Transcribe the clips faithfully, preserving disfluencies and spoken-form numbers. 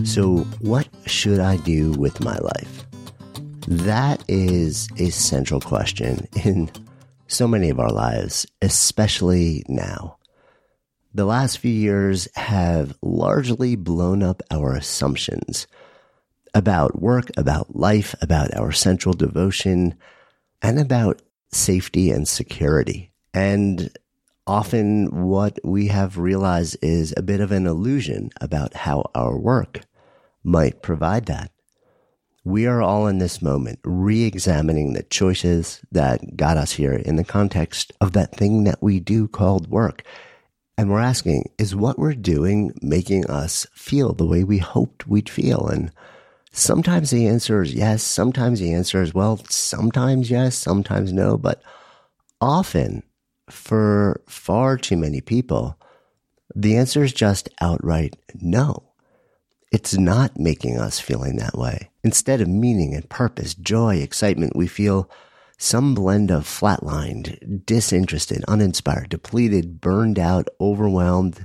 So what should I do with my life? That is a central question in so many of our lives, especially now. The last few years have largely blown up our assumptions about work, about life, about our central devotion, and about safety and security. And often what we have realized is a bit of an illusion about how our work might provide that. We are all in this moment re-examining the choices that got us here in the context of that thing that we do called work. And we're asking, is what we're doing making us feel the way we hoped we'd feel? And sometimes the answer is yes. Sometimes the answer is, well, sometimes yes, sometimes no. But often, for far too many people, the answer is just outright no. It's not making us feeling that way. Instead of meaning and purpose, joy, excitement, we feel some blend of flatlined, disinterested, uninspired, depleted, burned out, overwhelmed,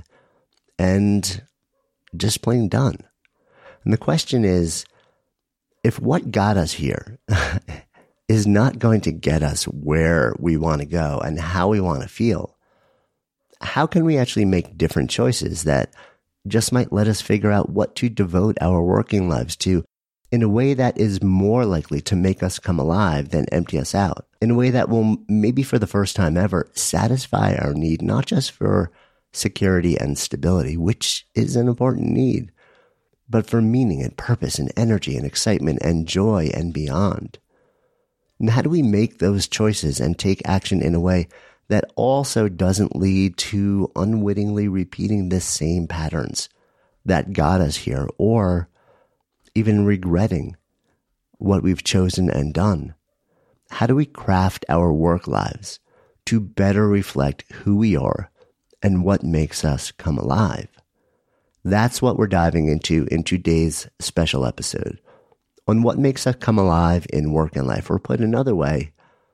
and just plain done. And the question is, if what got us here is not going to get us where we want to go and how we want to feel, how can we actually make different choices that just might let us figure out what to devote our working lives to in a way that is more likely to make us come alive than empty us out, in a way that will, maybe for the first time ever, satisfy our need, not just for security and stability, which is an important need, but for meaning and purpose and energy and excitement and joy and beyond. And how do we make those choices and take action in a way that also doesn't lead to unwittingly repeating the same patterns that got us here, or even regretting what we've chosen and done? How do we craft our work lives to better reflect who we are and what makes us come alive? That's what we're diving into in today's special episode on what makes us come alive in work and life, or put another way,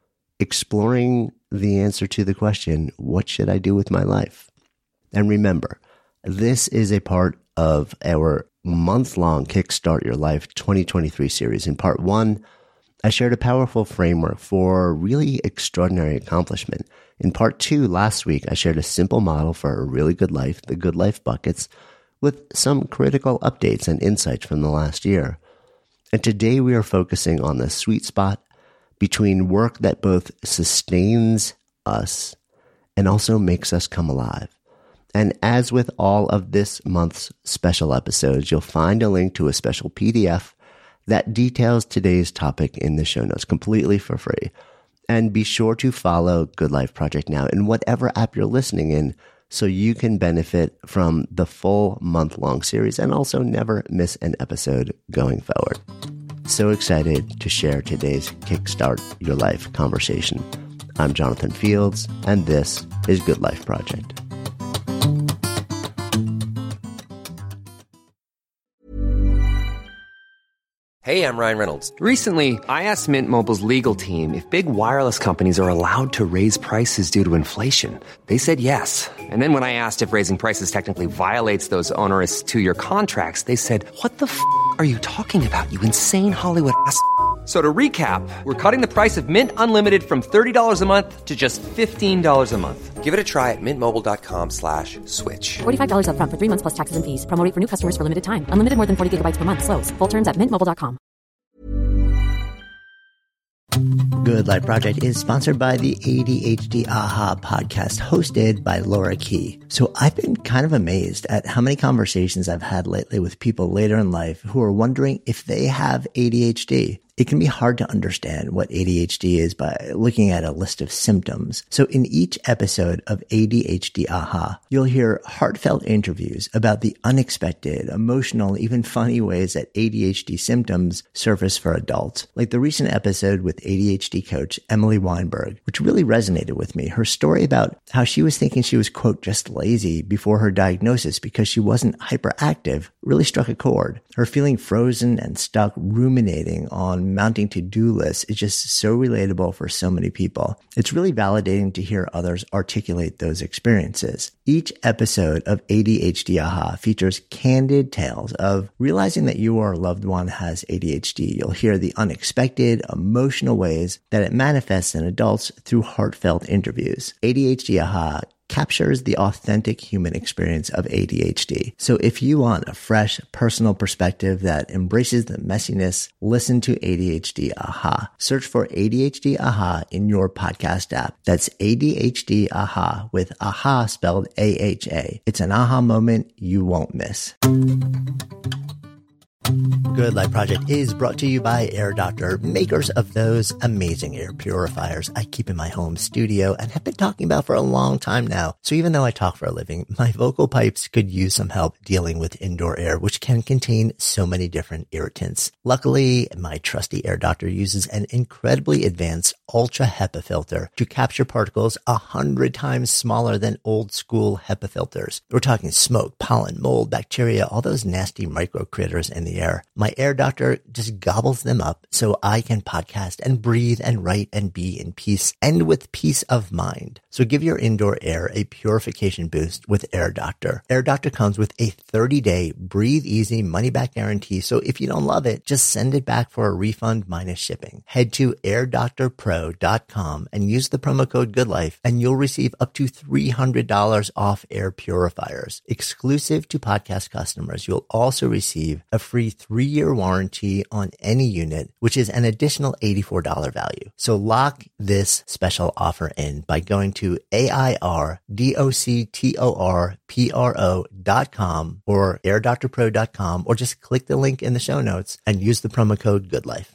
exploring the answer to the question, what should I do with my life? And remember, this is a part of our month-long Kickstart Your Life twenty twenty-three series. In part one, I shared a powerful framework for really extraordinary accomplishment. In part two, last week, I shared a simple model for a really good life, the Good Life Buckets, with some critical updates and insights from the last year. And today we are focusing on the sweet spot between work that both sustains us and also makes us come alive. And as with all of this month's special episodes, you'll find a link to a special P D F that details today's topic in the show notes completely for free. And be sure to follow Good Life Project now in whatever app you're listening in so you can benefit from the full month-long series and also never miss an episode going forward. So excited to share today's Kickstart Your Life conversation. I'm Jonathan Fields, and this is Good Life Project. Hey, I'm Ryan Reynolds. Recently, I asked Mint Mobile's legal team if big wireless companies are allowed to raise prices due to inflation. They said yes. And then when I asked if raising prices technically violates those onerous two-year contracts, they said, what the f*** are you talking about, you insane Hollywood ass f- So to recap, we're cutting the price of Mint Unlimited from thirty dollars a month to just fifteen dollars a month. Give it a try at mintmobile.com slash switch. forty-five dollars up front for three months plus taxes and fees. Promo rate for new customers for limited time. Unlimited more than forty gigabytes per month. Slows full terms at mint mobile dot com. Good Life Project is sponsored by the A D H D Aha podcast, hosted by Laura Key. So I've been kind of amazed at how many conversations I've had lately with people later in life who are wondering if they have A D H D. It can be hard to understand what A D H D is by looking at a list of symptoms. So in each episode of A D H D Aha, you'll hear heartfelt interviews about the unexpected, emotional, even funny ways that A D H D symptoms surface for adults. Like the recent episode with A D H D coach Emily Weinberg, which really resonated with me. Her story about how she was thinking she was, quote, just lazy before her diagnosis because she wasn't hyperactive really struck a chord. Her feeling frozen and stuck ruminating on mounting to-do lists is just so relatable for so many people. It's really validating to hear others articulate those experiences. Each episode of A D H D Aha features candid tales of realizing that you or a loved one has A D H D. You'll hear the unexpected, emotional ways that it manifests in adults through heartfelt interviews. A D H D Aha captures the authentic human experience of A D H D. So if you want a fresh, personal perspective that embraces the messiness, listen to A D H D Aha. Search for A D H D Aha in your podcast app. That's A D H D Aha with Aha spelled A H A. It's an aha moment you won't miss. Good Life Project is brought to you by Air Doctor, makers of those amazing air purifiers I keep in my home studio and have been talking about for a long time now. So even though I talk for a living, my vocal pipes could use some help dealing with indoor air, which can contain so many different irritants. Luckily, my trusty Air Doctor uses an incredibly advanced ultra HEPA filter to capture particles a hundred times smaller than old school HEPA filters. We're talking smoke, pollen, mold, bacteria, all those nasty micro critters in the air. My Air Doctor just gobbles them up so I can podcast and breathe and write and be in peace and with peace of mind. So give your indoor air a purification boost with Air Doctor. Air Doctor comes with a thirty-day breathe easy money back guarantee. So if you don't love it, just send it back for a refund minus shipping. Head to air doctor pro dot com and use the promo code GOODLIFE and you'll receive up to three hundred dollars off air purifiers. Exclusive to podcast customers, you'll also receive a free three-year warranty on any unit, which is an additional eighty-four dollars value. So lock this special offer in by going to A I R D O C T O R P R O dot com or air doctor pro dot com, or just click the link in the show notes and use the promo code GOODLIFE.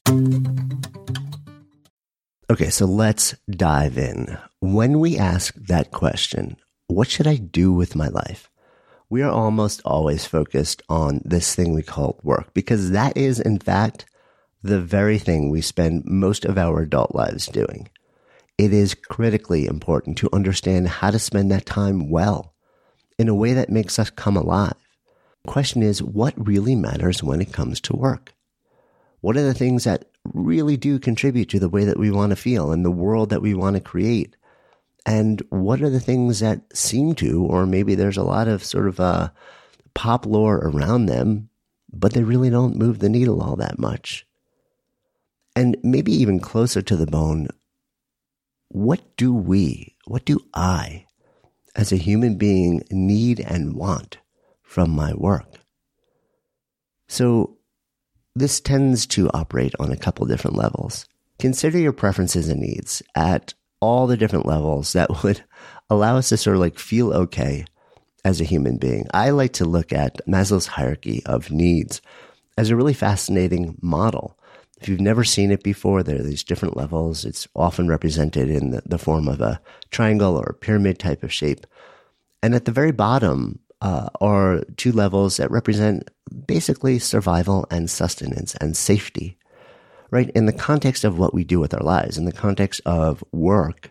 Okay, so let's dive in. When we ask that question, what should I do with my life? We are almost always focused on this thing we call work, because that is, in fact, the very thing we spend most of our adult lives doing. It is critically important to understand how to spend that time well, in a way that makes us come alive. The question is, what really matters when it comes to work? What are the things that really do contribute to the way that we want to feel and the world that we want to create? And what are the things that seem to, or maybe there's a lot of sort of uh, pop lore around them, but they really don't move the needle all that much? And maybe even closer to the bone, what do we, what do I, as a human being, need and want from my work? So this tends to operate on a couple different levels. Consider your preferences and needs at all the different levels that would allow us to sort of like feel okay as a human being. I like to look at Maslow's hierarchy of needs as a really fascinating model. If you've never seen it before, there are these different levels. It's often represented in the, the form of a triangle or a pyramid type of shape. And at the very bottom uh, are two levels that represent basically survival and sustenance and safety. Right? In the context of what we do with our lives, in the context of work,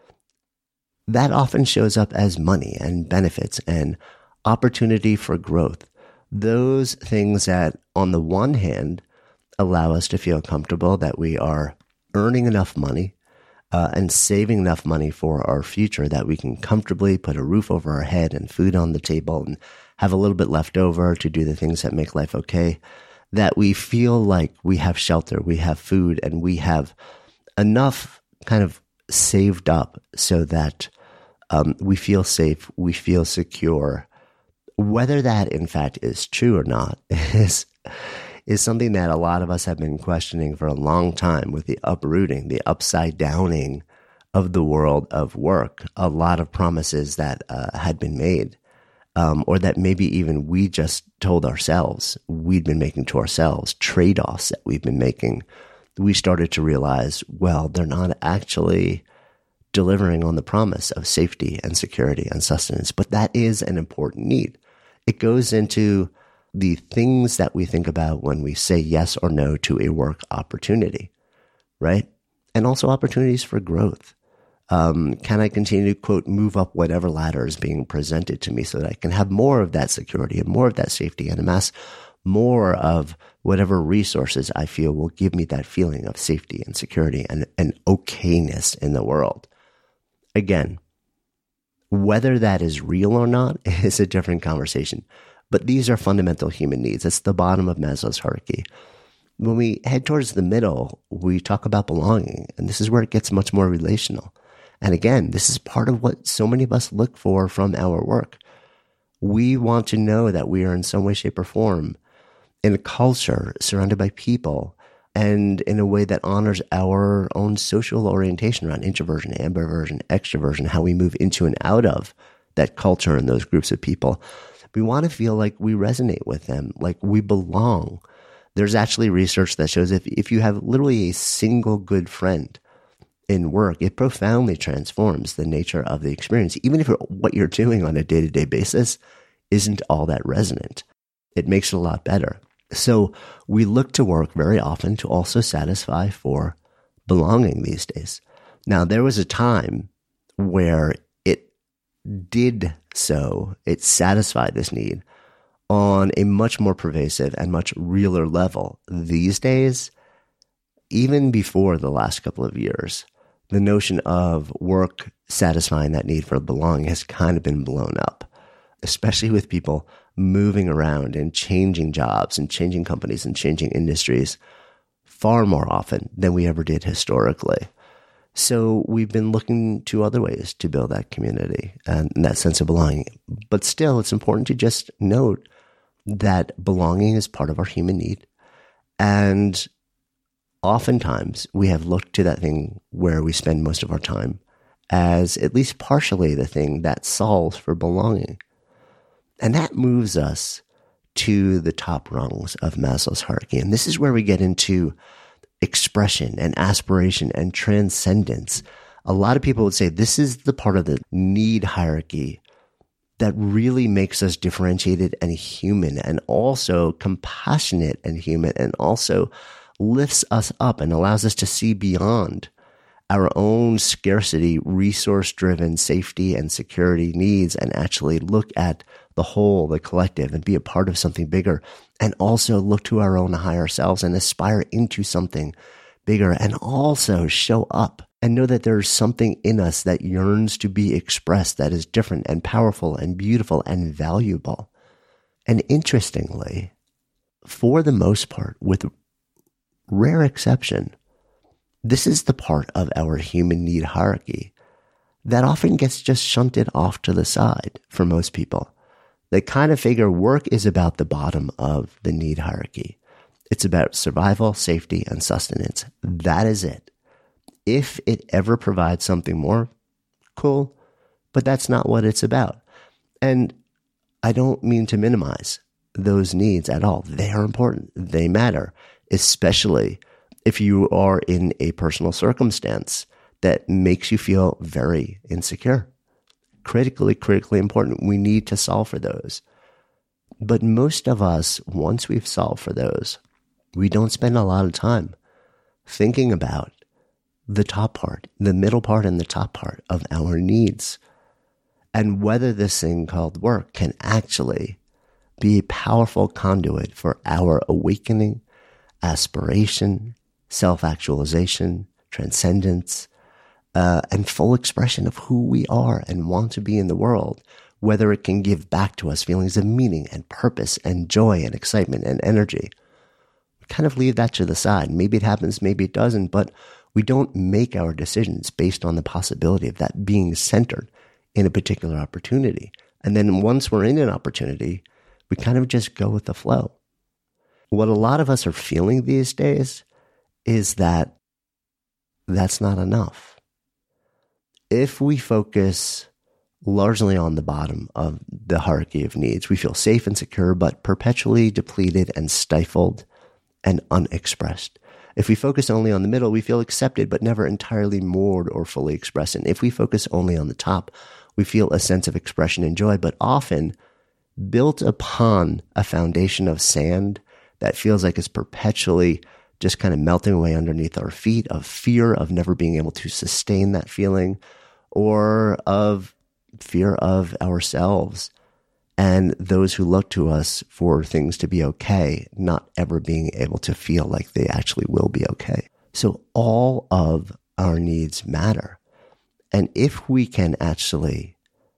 that often shows up as money and benefits and opportunity for growth. Those things that, on the one hand, allow us to feel comfortable that we are earning enough money uh, and saving enough money for our future that we can comfortably put a roof over our head and food on the table and have a little bit left over to do the things that make life okay. That we feel like we have shelter, we have food, and we have enough kind of saved up so that um, we feel safe, we feel secure. Whether that, in fact, is true or not is, is something that a lot of us have been questioning for a long time with the uprooting, the upside downing of the world of work. A lot of promises that uh, had been made. Um, or that maybe even we just told ourselves we'd been making to ourselves, trade-offs that we've been making. We started to realize, well, they're not actually delivering on the promise of safety and security and sustenance. But that is an important need. It goes into the things that we think about when we say yes or no to a work opportunity, right? And also opportunities for growth. Um, can I continue to, quote, move up whatever ladder is being presented to me so that I can have more of that security and more of that safety and amass more of whatever resources I feel will give me that feeling of safety and security and, and okayness in the world. Again, whether that is real or not is a different conversation, but these are fundamental human needs. It's the bottom of Maslow's hierarchy. When we head towards the middle, we talk about belonging, and this is where it gets much more relational. And again, this is part of what so many of us look for from our work. We want to know that we are in some way, shape, or form in a culture surrounded by people and in a way that honors our own social orientation around introversion, ambiversion, extroversion, how we move into and out of that culture and those groups of people. We want to feel like we resonate with them, like we belong. There's actually research that shows if, if you have literally a single good friend in work, it profoundly transforms the nature of the experience, even if what you're doing on a day-to-day basis isn't all that resonant. It makes it a lot better. So we look to work very often to also satisfy for belonging these days. Now, there was a time where it did so, it satisfied this need on a much more pervasive and much realer level. These days, even before the last couple of years, the notion of work satisfying that need for belonging has kind of been blown up, especially with people moving around and changing jobs and changing companies and changing industries far more often than we ever did historically. So we've been looking to other ways to build that community and that sense of belonging. But still, it's important to just note that belonging is part of our human need. And oftentimes we have looked to that thing where we spend most of our time as at least partially the thing that solves for belonging. And that moves us to the top rungs of Maslow's hierarchy. And this is where we get into expression and aspiration and transcendence. A lot of people would say this is the part of the need hierarchy that really makes us differentiated and human, and also compassionate and human, and also lifts us up and allows us to see beyond our own scarcity, resource-driven safety and security needs, and actually look at the whole, the collective, and be a part of something bigger, and also look to our own higher selves and aspire into something bigger, and also show up and know that there's something in us that yearns to be expressed that is different and powerful and beautiful and valuable. And interestingly, for the most part, with rare exception, this is the part of our human need hierarchy that often gets just shunted off to the side for most people. They kind of figure work is about the bottom of the need hierarchy. It's about survival, safety, and sustenance. That is it. If it ever provides something more, cool, but that's not what it's about. And I don't mean to minimize those needs at all. They are important. They matter, especially if you are in a personal circumstance that makes you feel very insecure. Critically, critically important. We need to solve for those. But most of us, once we've solved for those, we don't spend a lot of time thinking about the top part, the middle part and the top part of our needs, and whether this thing called work can actually be a powerful conduit for our awakening, aspiration, self-actualization, transcendence, uh, and full expression of who we are and want to be in the world, whether it can give back to us feelings of meaning and purpose and joy and excitement and energy. We kind of leave that to the side. Maybe it happens, maybe it doesn't, but we don't make our decisions based on the possibility of that being centered in a particular opportunity. And then once we're in an opportunity, we kind of just go with the flow. What a lot of us are feeling these days is that that's not enough. If we focus largely on the bottom of the hierarchy of needs, we feel safe and secure, but perpetually depleted and stifled and unexpressed. If we focus only on the middle, we feel accepted, but never entirely moored or fully expressed. And if we focus only on the top, we feel a sense of expression and joy, but often built upon a foundation of sand that feels like it's perpetually just kind of melting away underneath our feet, of fear of never being able to sustain that feeling, or of fear of ourselves and those who look to us for things to be okay, not ever being able to feel like they actually will be okay. So all of our needs matter. And if we can actually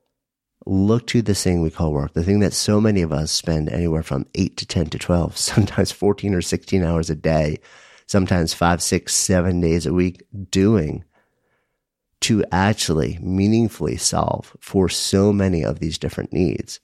look to this thing we call work, the thing that so many of us spend anywhere from eight to ten to twelve, sometimes fourteen or sixteen hours a day, sometimes five, six, seven days a week doing, to actually meaningfully solve for so many of these different needs,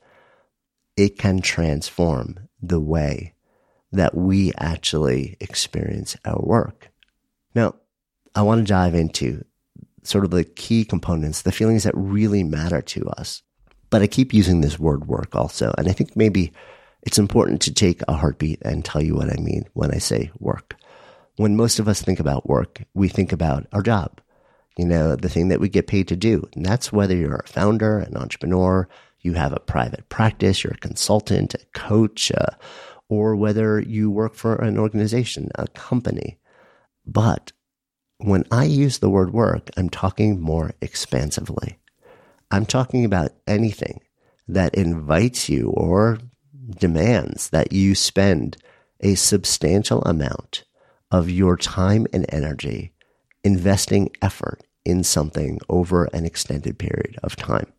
it can transform the way that we actually experience our work. Now, I want to dive into sort of the key components, the feelings that really matter to us. But I keep using this word work also, and I think maybe it's important to take a heartbeat and tell you what I mean when I say work. When most of us think about work, we think about our job, you know, the thing that we get paid to do. And that's whether you're a founder, an entrepreneur, you have a private practice, you're a consultant, a coach, uh, or whether you work for an organization, a company. But when I use the word work, I'm talking more expansively. I'm talking about anything that invites you or demands that you spend a substantial amount of your time and energy investing effort in something over an extended period of time.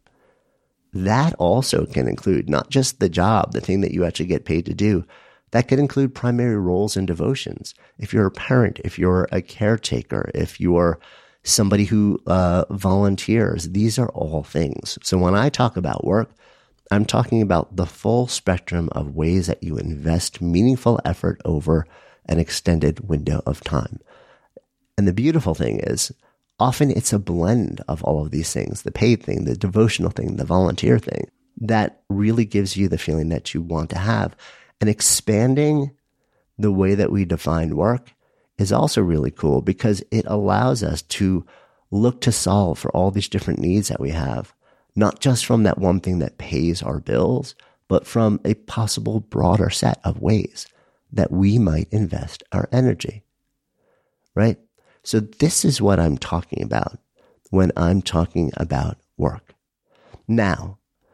That also can include not just the job, the thing that you actually get paid to do. That could include primary roles and devotions. If you're a parent, if you're a caretaker, if you're somebody who uh, volunteers, these are all things. So when I talk about work, I'm talking about the full spectrum of ways that you invest meaningful effort over an extended window of time. And the beautiful thing is, often it's a blend of all of these things, the paid thing, the devotional thing, the volunteer thing, that really gives you the feeling that you want to have. And expanding the way that we define work is also really cool because it allows us to look to solve for all these different needs that we have, not just from that one thing that pays our bills, but from a possible broader set of ways that we might invest our energy, right? So this is what I'm talking about when I'm talking about work. Now,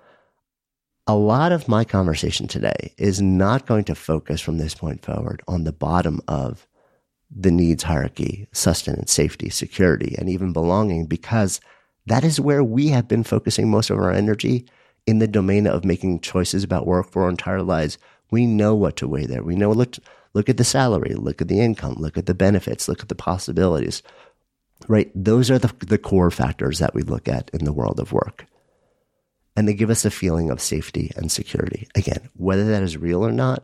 a lot of my conversation today is not going to focus from this point forward on the bottom of the needs hierarchy, sustenance, safety, security, and even belonging, because that is where we have been focusing most of our energy in the domain of making choices about work for our entire lives. We know what to weigh there. We know, look, look at the salary, look at the income, look at the benefits, look at the possibilities, right? Those are the, the core factors that we look at in the world of work. And they give us a feeling of safety and security. Again, whether that is real or not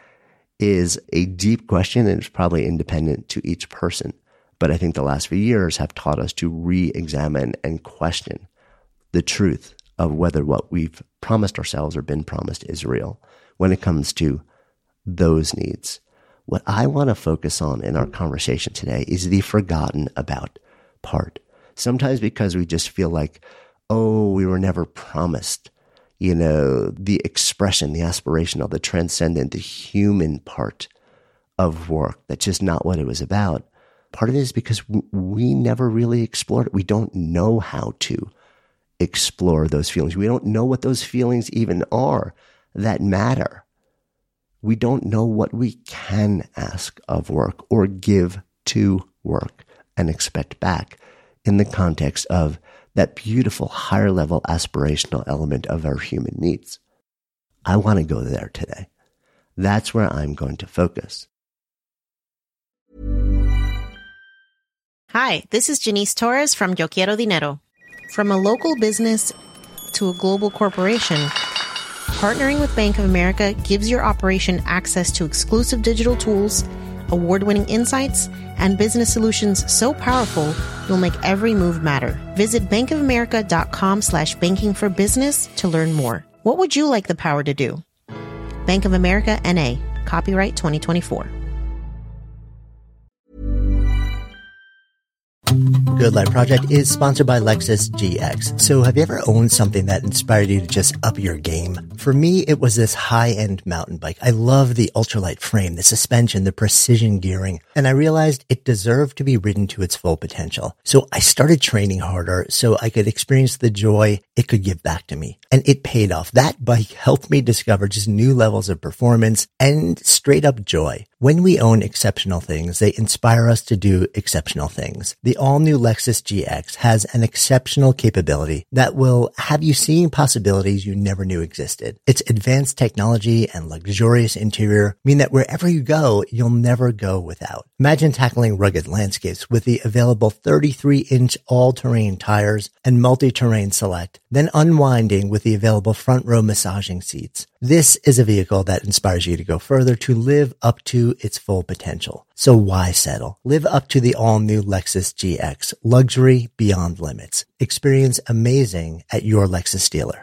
is a deep question, and it's probably independent to each person. But I think the last few years have taught us to re-examine and question the truth of whether what we've promised ourselves or been promised is real when it comes to those needs. What I want to focus on in our conversation today is the forgotten about part. Sometimes because we just feel like, oh, we were never promised, you know, the expression, the aspirational, the transcendent, the human part of work. That's just not what it was about. Part of it is because we never really explored it. We don't know how to explore those feelings. We don't know what those feelings even are that matter. We don't know what we can ask of work or give to work and expect back in the context of that beautiful higher level aspirational element of our human needs. I want to go there today. That's where I'm going to focus. Hi, this is Janice Torres from Yo Quiero Dinero. From a local business to a global corporation, partnering with Bank of America gives your operation access to exclusive digital tools, award-winning insights, and business solutions so powerful you'll make every move matter. Visit bankofamerica.com slash banking for business to learn more. What would you like the power to do? Bank of America, N A. Copyright twenty twenty-four. Good Life Project is sponsored by Lexus G X. So have you ever owned something that inspired you to just up your game? For me, it was this high-end mountain bike. I love the ultralight frame, the suspension, the precision gearing, and I realized it deserved to be ridden to its full potential. So I started training harder so I could experience the joy it could give back to me. And it paid off. That bike helped me discover just new levels of performance and straight up joy. When we own exceptional things, they inspire us to do exceptional things. The all-new Lexus G X has an exceptional capability that will have you seeing possibilities you never knew existed. Its advanced technology and luxurious interior mean that wherever you go, you'll never go without. Imagine tackling rugged landscapes with the available thirty-three inch all-terrain tires and multi-terrain select, then unwinding with the available front row massaging seats. This is a vehicle that inspires you to go further, to live up to its full potential. So why settle? Live up to the all-new Lexus G X. Luxury beyond limits. Experience amazing at your Lexus dealer.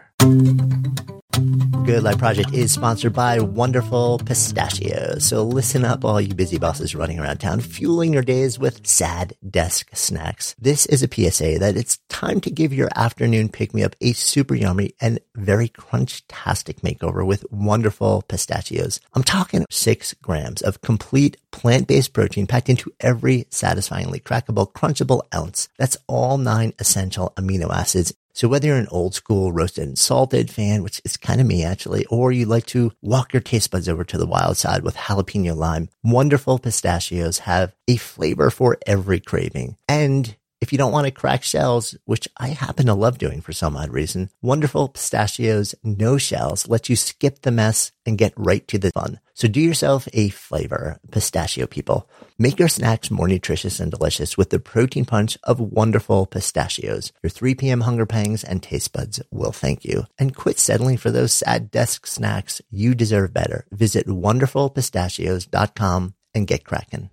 Good Life Project is sponsored by Wonderful Pistachios. So listen up, all you busy bosses running around town, fueling your days with sad desk snacks. This is a P S A that it's time to give your afternoon pick-me-up a super yummy and very crunch-tastic makeover with Wonderful Pistachios. I'm talking six grams of complete plant-based protein packed into every satisfyingly crackable, crunchable ounce. That's all nine essential amino acids. So whether you're an old school roasted and salted fan, which is kind of me actually, or you like to walk your taste buds over to the wild side with jalapeno lime, Wonderful Pistachios have a flavor for every craving. And if you don't want to crack shells, which I happen to love doing for some odd reason, Wonderful Pistachios No Shells let you skip the mess and get right to the fun. So do yourself a flavor, pistachio people. Make your snacks more nutritious and delicious with the protein punch of Wonderful Pistachios. Your three p.m. hunger pangs and taste buds will thank you. And quit settling for those sad desk snacks. You deserve better. Visit wonderful pistachios dot com and get cracking.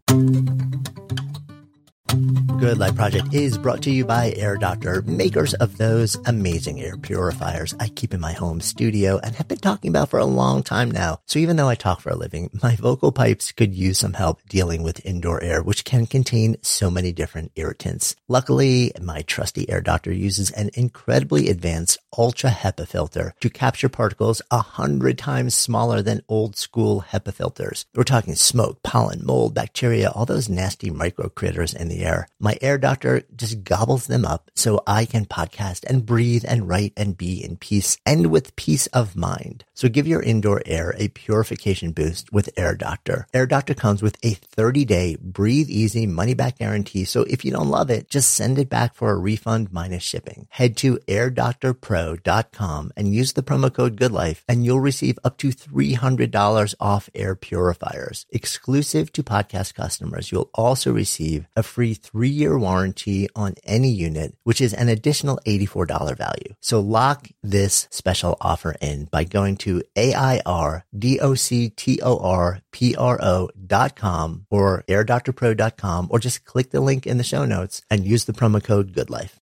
Good Life Project is brought to you by Air Doctor, makers of those amazing air purifiers I keep in my home studio and have been talking about for a long time now. So even though I talk for a living, my vocal pipes could use some help dealing with indoor air, which can contain so many different irritants. Luckily, my trusty Air Doctor uses an incredibly advanced ultra HEPA filter to capture particles a hundred times smaller than old school HEPA filters. We're talking smoke, pollen, mold, bacteria, all those nasty micro critters in the air. My Air Doctor just gobbles them up so I can podcast and breathe and write and be in peace and with peace of mind. So give your indoor air a purification boost with Air Doctor. Air Doctor comes with a thirty-day breathe easy money back guarantee. So if you don't love it, just send it back for a refund minus shipping. Head to air doctor pro dot com and use the promo code GOODLIFE and you'll receive up to three hundred dollars off air purifiers. Exclusive to podcast customers, you'll also receive a free three-year warranty on any unit, which is an additional eighty-four dollars value. So lock this special offer in by going to A I R D O C T O R P R O dot com or air doctor pro dot com, or just click the link in the show notes and use the promo code GOODLIFE.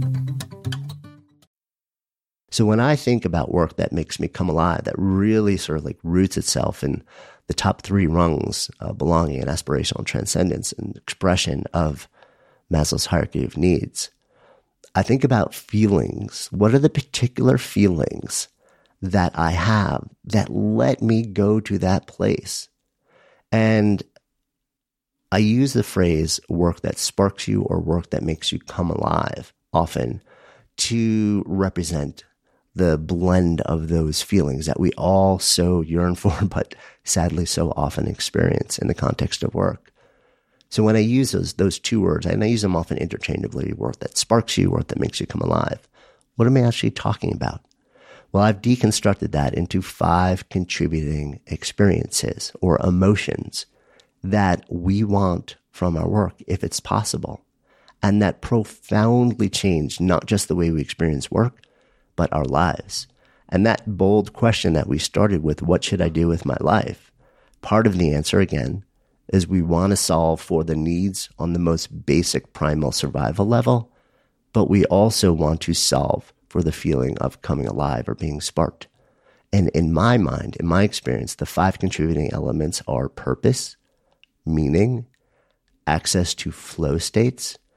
So when I think about work that makes me come alive, that really sort of like roots itself in the top three rungs of belonging and aspirational transcendence and expression of Maslow's hierarchy of needs, I think about feelings. What are the particular feelings that I have that let me go to that place? And I use the phrase work that sparks you or work that makes you come alive often to represent the blend of those feelings that we all so yearn for, but sadly so often experience in the context of work. So when I use those, those two words, and I use them often interchangeably, work that sparks you, work that makes you come alive, what am I actually talking about? Well, I've deconstructed that into five contributing experiences or emotions that we want from our work, if it's possible, and that profoundly change not just the way we experience work, but our lives. And that bold question that we started with, what should I do with my life? Part of the answer, again, is we want to solve for the needs on the most basic primal survival level, but we also want to solve for the feeling of coming alive or being sparked. And in my mind, in my experience, the five contributing elements are purpose, meaning, access to flow states,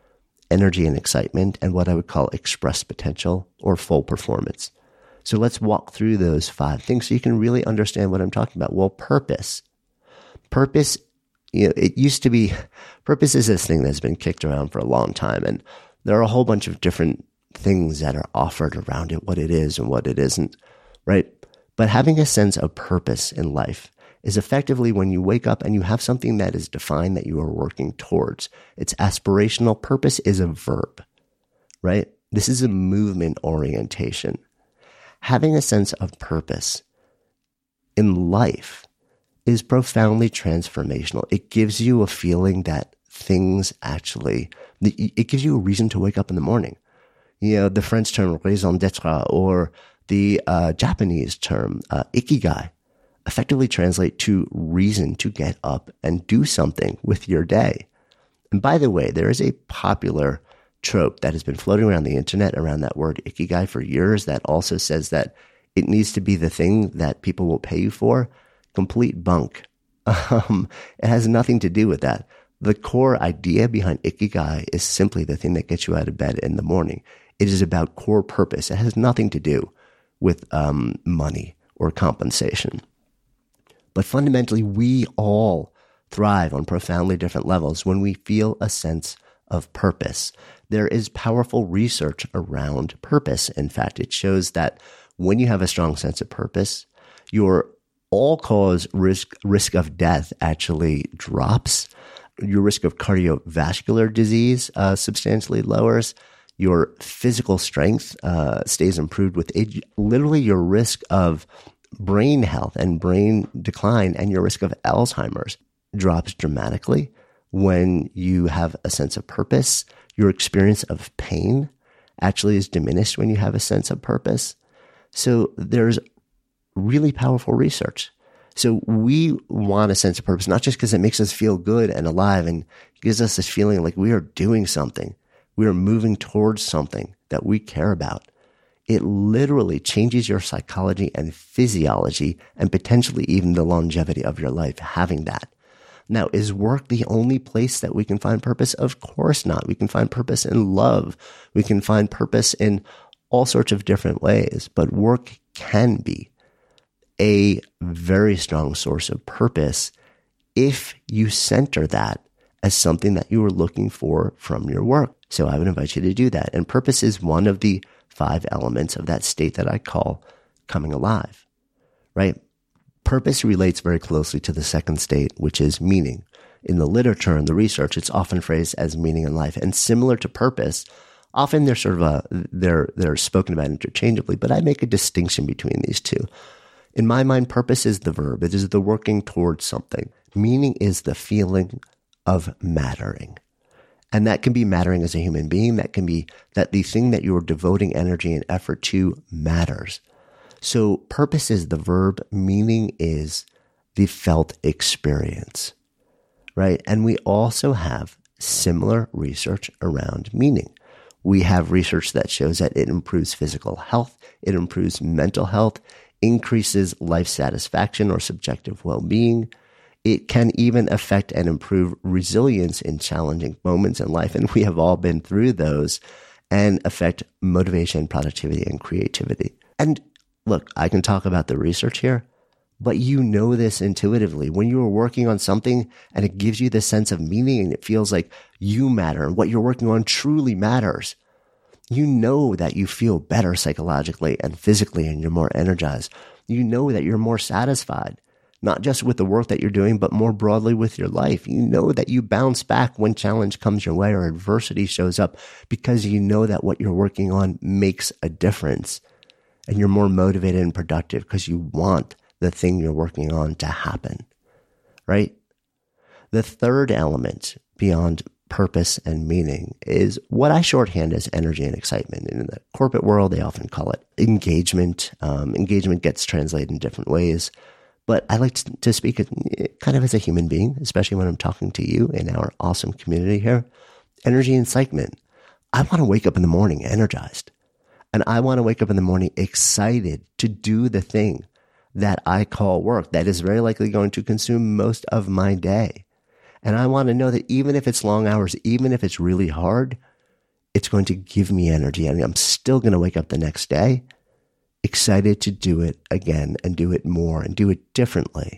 energy and excitement, and what I would call expressed potential or full performance. So let's walk through those five things so you can really understand what I'm talking about. Well, purpose. Purpose, you know, it used to be, purpose is this thing that's been kicked around for a long time. And there are a whole bunch of different things that are offered around it, what it is and what it isn't, right? But having a sense of purpose in life is effectively when you wake up and you have something that is defined that you are working towards. It's aspirational. Purpose is a verb, right? This is a movement orientation. Having a sense of purpose in life is profoundly transformational. It gives you a feeling that things actually, it gives you a reason to wake up in the morning. You know, the French term raison d'être or the uh, Japanese term uh, ikigai effectively translate to reason to get up and do something with your day. And by the way, there is a popular trope that has been floating around the internet around that word ikigai for years that also says that it needs to be the thing that people will pay you for. Complete bunk. Um, it has nothing to do with that. The core idea behind ikigai is simply the thing that gets you out of bed in the morning. It is about core purpose. It has nothing to do with um, money or compensation. But fundamentally, we all thrive on profoundly different levels when we feel a sense of purpose. There is powerful research around purpose. In fact, it shows that when you have a strong sense of purpose, your all-cause risk risk of death actually drops. Your risk of cardiovascular disease uh, substantially lowers. Your physical strength uh, stays improved with age. Literally, your risk of brain health and brain decline and your risk of Alzheimer's drops dramatically when you have a sense of purpose. Your experience of pain actually is diminished when you have a sense of purpose. So there's really powerful research. So we want a sense of purpose, not just because it makes us feel good and alive and gives us this feeling like we are doing something. We are moving towards something that we care about. It literally changes your psychology and physiology and potentially even the longevity of your life having that. Now, is work the only place that we can find purpose? Of course not. We can find purpose in love. We can find purpose in all sorts of different ways, but work can be a very strong source of purpose if you center that as something that you are looking for from your work. So I would invite you to do that. And purpose is one of the five elements of that state that I call coming alive, right? Purpose relates very closely to the second state, which is meaning. In the literature and the research, it's often phrased as meaning in life. And similar to purpose, often they're sort of a, they're, they're spoken about interchangeably, but I make a distinction between these two. In my mind, purpose is the verb. It is the working towards something. Meaning is the feeling of mattering. And that can be mattering as a human being. That can be that the thing that you're devoting energy and effort to matters. So purpose is the verb. Meaning is the felt experience, right? And we also have similar research around meaning. We have research that shows that it improves physical health. It improves mental health, increases life satisfaction or subjective well-being. It can even affect and improve resilience in challenging moments in life. And we have all been through those, and affect motivation, productivity, and creativity. And look, I can talk about the research here, but you know this intuitively. When you are working on something and it gives you this sense of meaning and it feels like you matter and what you're working on truly matters, you know that you feel better psychologically and physically and you're more energized. You know that you're more satisfied, not just with the work that you're doing, but more broadly with your life. You know that you bounce back when challenge comes your way or adversity shows up because you know that what you're working on makes a difference. And you're more motivated and productive because you want the thing you're working on to happen, right? The third element beyond purpose and meaning is what I shorthand as energy and excitement. And in the corporate world, they often call it engagement. Um, engagement gets translated in different ways, but I like to, to speak kind of as a human being, especially when I'm talking to you in our awesome community here. Energy and excitement. I want to wake up in the morning energized. And I want to wake up in the morning excited to do the thing that I call work that is very likely going to consume most of my day. And I want to know that even if it's long hours, even if it's really hard, it's going to give me energy, and I'm still going to wake up the next day excited to do it again and do it more and do it differently.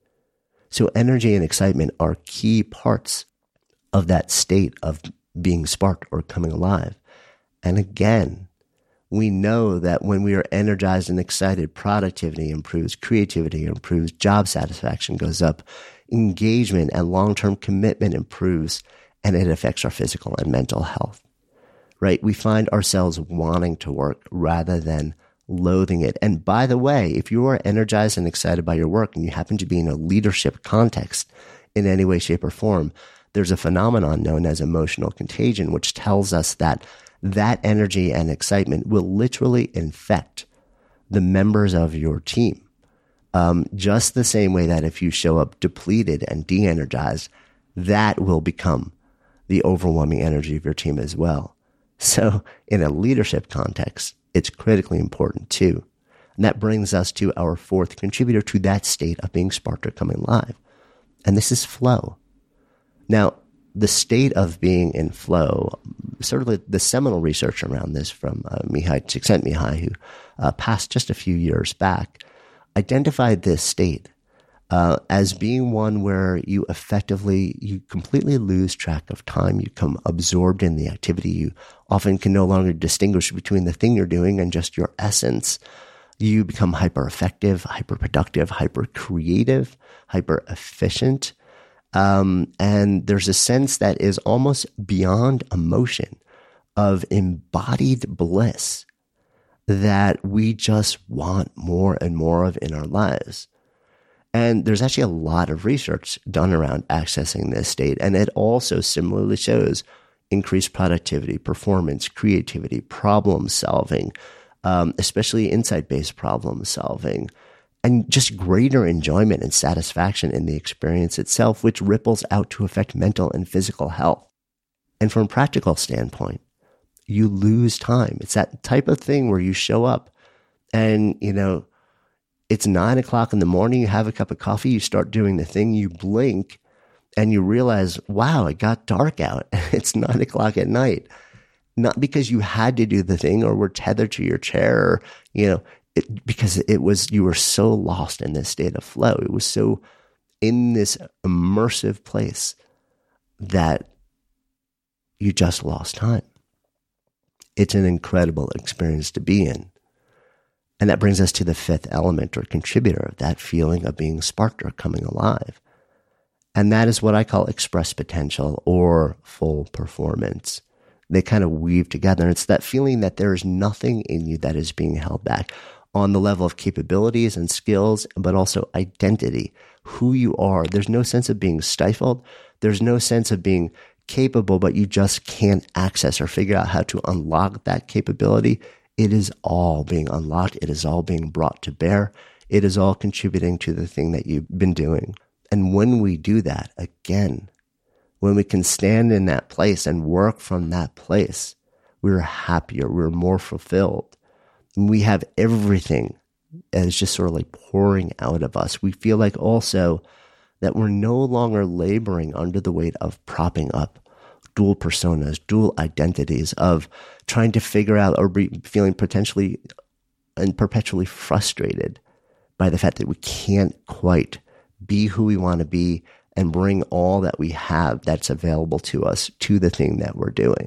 So energy and excitement are key parts of that state of being sparked or coming alive. And again, we know that when we are energized and excited, productivity improves, creativity improves, job satisfaction goes up, engagement and long-term commitment improves, and it affects our physical and mental health, right? We find ourselves wanting to work rather than loathing it. And by the way, if you are energized and excited by your work and you happen to be in a leadership context in any way, shape, or form, there's a phenomenon known as emotional contagion, which tells us that that energy and excitement will literally infect the members of your team. Um, just the same way that if you show up depleted and de-energized, that will become the overwhelming energy of your team as well. So in a leadership context, it's critically important too. And that brings us to our fourth contributor to that state of being sparked or coming alive. And this is flow. Now, the state of being in flow, sort of the, the seminal research around this from uh, Mihai Csikszentmihalyi, who uh, passed just a few years back, identified this state uh, as being one where you effectively, you completely lose track of time. You become absorbed in the activity. You often can no longer distinguish between the thing you're doing and just your essence. You become hyper effective, hyper productive, hyper creative, hyper efficient. Um, and there's a sense that is almost beyond emotion of embodied bliss that we just want more and more of in our lives. And there's actually a lot of research done around accessing this state. And it also similarly shows increased productivity, performance, creativity, problem solving, um, especially insight-based problem solving, and just greater enjoyment and satisfaction in the experience itself, which ripples out to affect mental and physical health. And from a practical standpoint, you lose time. It's that type of thing where you show up and, you know, it's nine o'clock in the morning, you have a cup of coffee, you start doing the thing, you blink, and you realize, wow, it got dark out. It's nine o'clock at night. Not because you had to do the thing or were tethered to your chair, or, you know, It, because it was, you were so lost in this state of flow. It was so in this immersive place that you just lost time. It's an incredible experience to be in. And that brings us to the fifth element or contributor of that feeling of being sparked or coming alive. And that is what I call express potential or full performance. They kind of weave together. And it's that feeling that there is nothing in you that is being held back on the level of capabilities and skills, but also identity, who you are. There's no sense of being stifled. There's no sense of being capable, but you just can't access or figure out how to unlock that capability. It is all being unlocked. It is all being brought to bear. It is all contributing to the thing that you've been doing. And when we do that, again, when we can stand in that place and work from that place, we're happier, we're more fulfilled. We have everything that is just sort of like pouring out of us. We feel like also that we're no longer laboring under the weight of propping up dual personas, dual identities, of trying to figure out or be feeling potentially and perpetually frustrated by the fact that we can't quite be who we want to be and bring all that we have that's available to us to the thing that we're doing.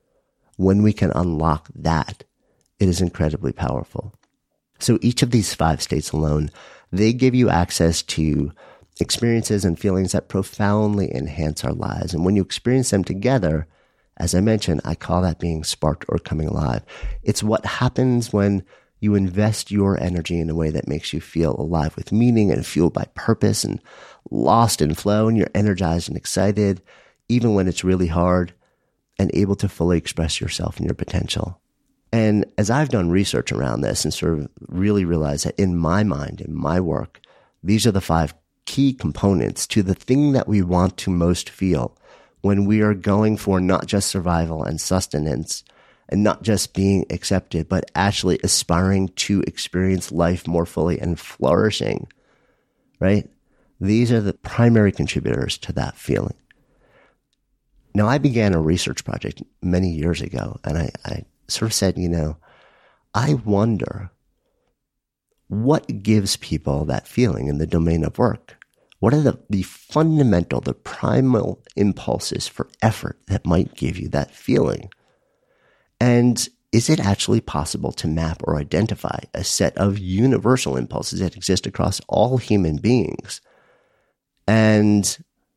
When we can unlock that, it is incredibly powerful. So each of these five states alone, they give you access to experiences and feelings that profoundly enhance our lives. And when you experience them together, as I mentioned, I call that being sparked or coming alive. It's what happens when you invest your energy in a way that makes you feel alive with meaning and fueled by purpose and lost in flow, and you're energized and excited, even when it's really hard, and able to fully express yourself and your potential. And as I've done research around this and sort of really realized that in my mind, in my work, these are the five key components to the thing that we want to most feel when we are going for not just survival and sustenance and not just being accepted, but actually aspiring to experience life more fully and flourishing, right? These are the primary contributors to that feeling. Now, I began a research project many years ago, and I, I sort of said, you know, I wonder what gives people that feeling in the domain of work. What are the, the fundamental, the primal impulses for effort that might give you that feeling? And is it actually possible to map or identify a set of universal impulses that exist across all human beings and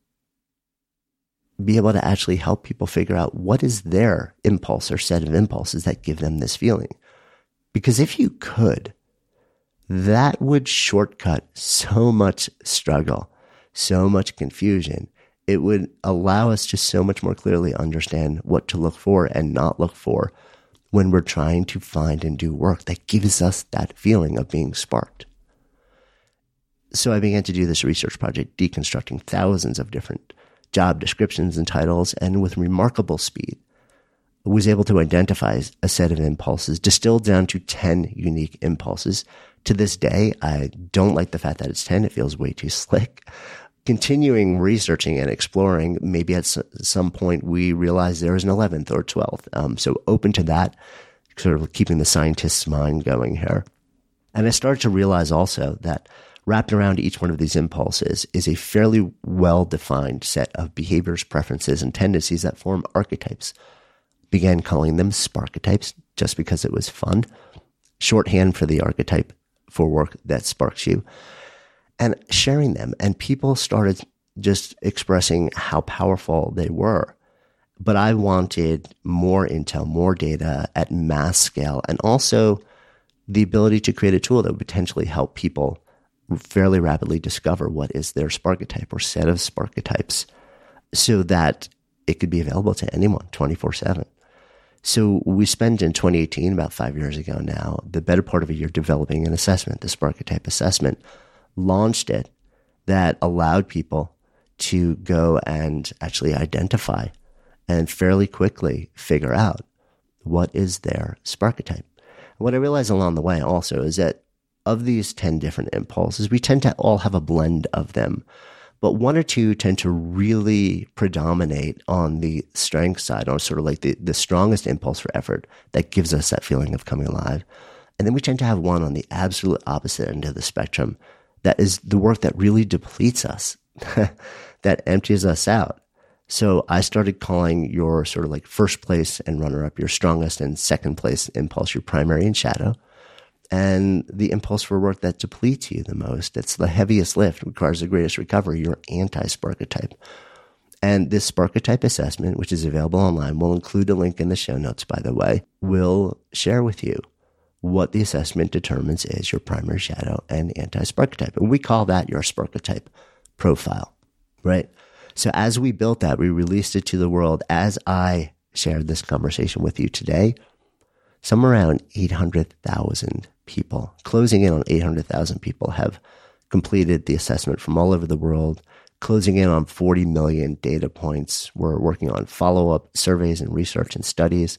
be able to actually help people figure out what is their impulse or set of impulses that give them this feeling? Because if you could, that would shortcut so much struggle, so much confusion. It would allow us to so much more clearly understand what to look for and not look for when we're trying to find and do work that gives us that feeling of being sparked. So I began to do this research project, deconstructing thousands of different job descriptions and titles, and with remarkable speed, was able to identify a set of impulses, distilled down to ten unique impulses. To this day, I don't like the fact that it's ten. It feels way too slick. Continuing researching and exploring, maybe at some point we realize there is an eleventh or twelfth. Um, so open to that, sort of keeping the scientist's mind going here. And I started to realize also that wrapped around each one of these impulses is a fairly well-defined set of behaviors, preferences, and tendencies that form archetypes. Began calling them sparketypes just because it was fun. Shorthand for the archetype for work that sparks you. And sharing them. And people started just expressing how powerful they were. But I wanted more intel, more data at mass scale, and also the ability to create a tool that would potentially help people fairly rapidly discover what is their sparketype or set of sparketypes so that it could be available to anyone twenty-four seven. So we spent in twenty eighteen, about five years ago now, the better part of a year developing an assessment, the Sparketype assessment, launched it that allowed people to go and actually identify and fairly quickly figure out what is their sparketype. What I realized along the way also is that of these ten different impulses, we tend to all have a blend of them, but one or two tend to really predominate on the strength side, or sort of like the, the strongest impulse for effort that gives us that feeling of coming alive. And then we tend to have one on the absolute opposite end of the spectrum that is the work that really depletes us, that empties us out. So I started calling your sort of like first place and runner-up your strongest, and second place impulse your primary and shadow. And the impulse for work that depletes you the most, that's the heaviest lift, requires the greatest recovery, your anti-sparketype. And this Sparketype assessment, which is available online, will include a link in the show notes, by the way, will share with you what the assessment determines is your primary shadow and anti-sparketype. And we call that your Sparketype profile, right? So as we built that, we released it to the world. As I shared this conversation with you today, somewhere around eight hundred thousand people, closing in on eight hundred thousand people, have completed the assessment from all over the world, closing in on forty million data points. We're working on follow-up surveys and research and studies.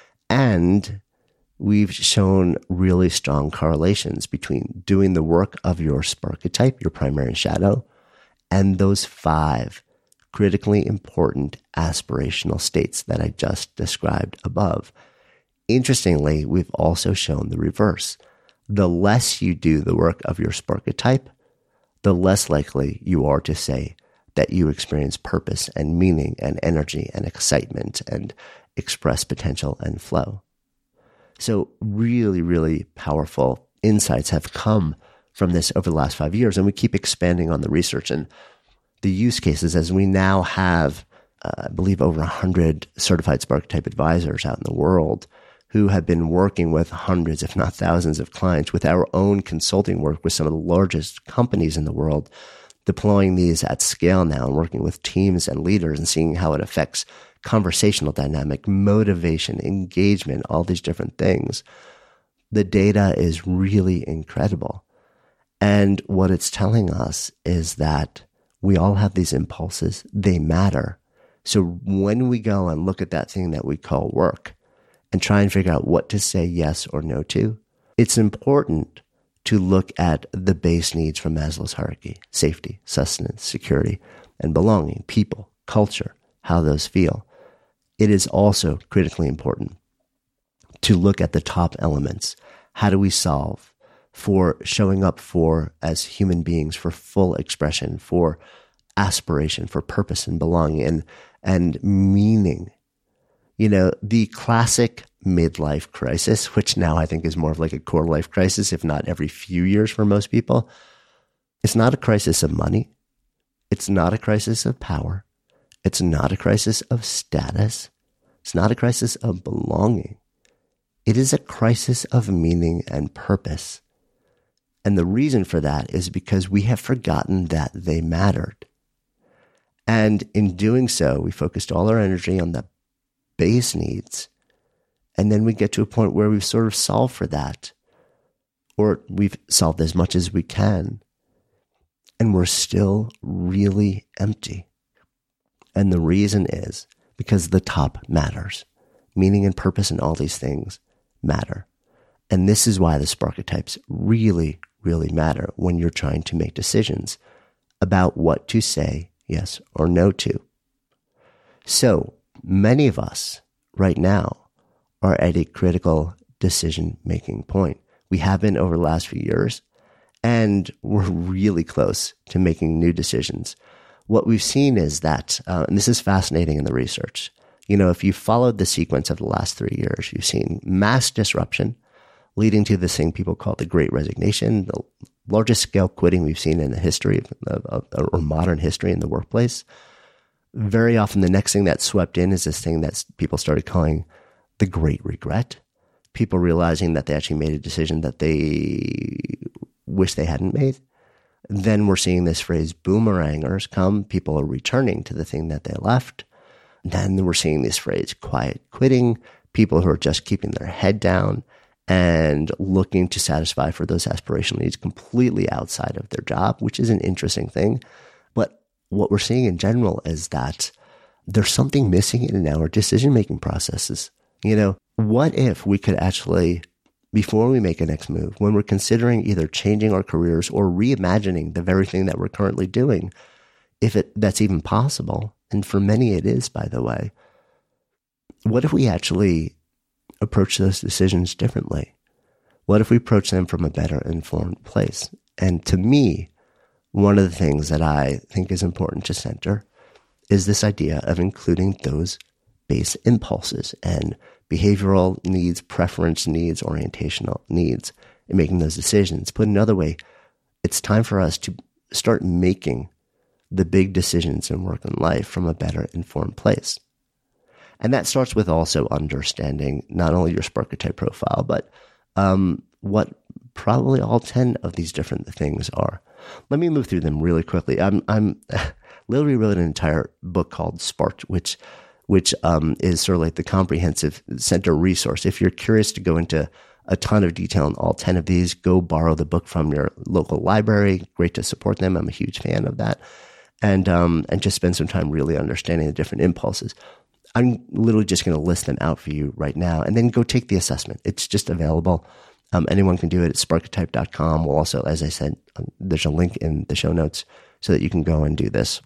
And we've shown really strong correlations between doing the work of your Sparketype, your primary and shadow, and those five critically important aspirational states that I just described above. Interestingly, we've also shown the reverse. The less you do the work of your Sparketype, the less likely you are to say that you experience purpose and meaning and energy and excitement and express potential and flow. So really, really powerful insights have come from this over the last five years, and we keep expanding on the research and the use cases as we now have, uh, I believe, over one hundred certified Sparketype advisors out in the world who have been working with hundreds, if not thousands of clients, with our own consulting work with some of the largest companies in the world, deploying these at scale now and working with teams and leaders and seeing how it affects conversational dynamic, motivation, engagement, all these different things. The data is really incredible. And what it's telling us is that we all have these impulses. They matter. So when we go and look at that thing that we call work and try and figure out what to say yes or no to, it's important to look at the base needs from Maslow's hierarchy: safety, sustenance, security, and belonging, people, culture, how those feel. it is also critically important to look at the top elements. How do we solve for showing up for, as human beings, for full expression, for aspiration, for purpose and belonging and, and meaning? You know, the classic midlife crisis, which now I think is more of like a quarter life crisis, if not every few years for most people. It's not a crisis of money. It's not a crisis of power. It's not a crisis of status. It's not a crisis of belonging. It is a crisis of meaning and purpose. And the reason for that is because we have forgotten that they mattered. And in doing so, we focused all our energy on the base needs. And then we get to a point where we've sort of solved for that, or we've solved as much as we can. And we're still really empty. And the reason is because the top matters. Meaning and purpose and all these things matter. And this is why the Sparketypes really, really matter when you're trying to make decisions about what to say yes or no to. So many of us right now are at a critical decision-making point. We have been over the last few years, and we're really close to making new decisions. What we've seen is that, uh, and this is fascinating in the research, you know, if you followed the sequence of the last three years, you've seen mass disruption leading to this thing people call the Great Resignation, the largest scale quitting we've seen in the history of, of, of or modern history in the workplace. Very often the next thing that swept in is this thing that people started calling the Great Regret. People realizing that they actually made a decision that they wish they hadn't made. Then we're seeing this phrase boomerangers come. People are returning to the thing that they left. Then we're seeing this phrase quiet quitting. People who are just keeping their head down and looking to satisfy for those aspirational needs completely outside of their job, which is an interesting thing. But what we're seeing in general is that there's something missing in our decision-making processes. You know, what if we could actually, before we make a next move, when we're considering either changing our careers or reimagining the very thing that we're currently doing, if it that's even possible, and for many it is, by the way, what if we actually approach those decisions differently? What if we approach them from a better informed place? And to me, one of the things that I think is important to center is this idea of including those base impulses and behavioral needs, preference needs, orientational needs in making those decisions. Put another way, it's time for us to start making the big decisions in work and life from a better informed place. And that starts with also understanding not only your Sparketype profile, but um, what probably all ten of these different things are. Let me move through them really quickly. I'm, I'm literally wrote an entire book called Sparked, which which um, is sort of like the comprehensive center resource. If you're curious to go into a ton of detail on all ten of these, go borrow the book from your local library. Great to support them. I'm a huge fan of that. And um, and just spend some time really understanding the different impulses. I'm literally just going to list them out for you right now, and then go take the assessment. It's just available. Um, anyone can do it at sparketype dot com. We'll also, as I said, um, there's a link in the show notes so that you can go and do this.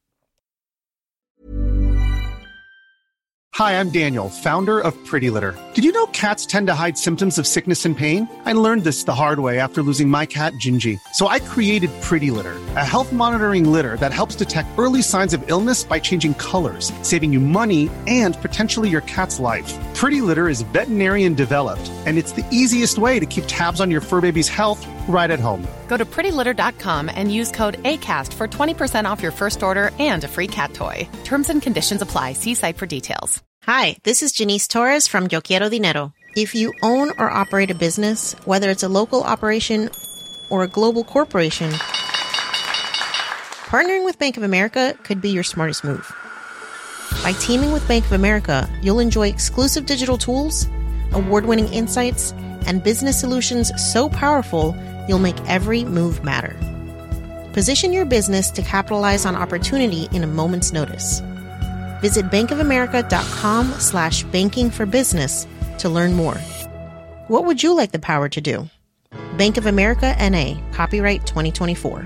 Hi, I'm Daniel, founder of Pretty Litter. Did you know cats tend to hide symptoms of sickness and pain? I learned this the hard way after losing my cat, Gingy. So I created Pretty Litter, a health monitoring litter that helps detect early signs of illness by changing colors, saving you money and potentially your cat's life. Pretty Litter is veterinarian developed, and it's the easiest way to keep tabs on your fur baby's health right at home. Go to pretty litter dot com and use code ACAST for twenty percent off your first order and a free cat toy. Terms and conditions apply. See site for details. Hi, this is Janice Torres from Yo Quiero Dinero. If you own or operate a business, whether it's a local operation or a global corporation, partnering with Bank of America could be your smartest move. By teaming with Bank of America, you'll enjoy exclusive digital tools, award-winning insights, and business solutions so powerful, you'll make every move matter. Position your business to capitalize on opportunity in a moment's notice. Visit bankofamerica.com slash banking for business to learn more. What would you like the power to do? Bank of America N A, copyright twenty twenty-four.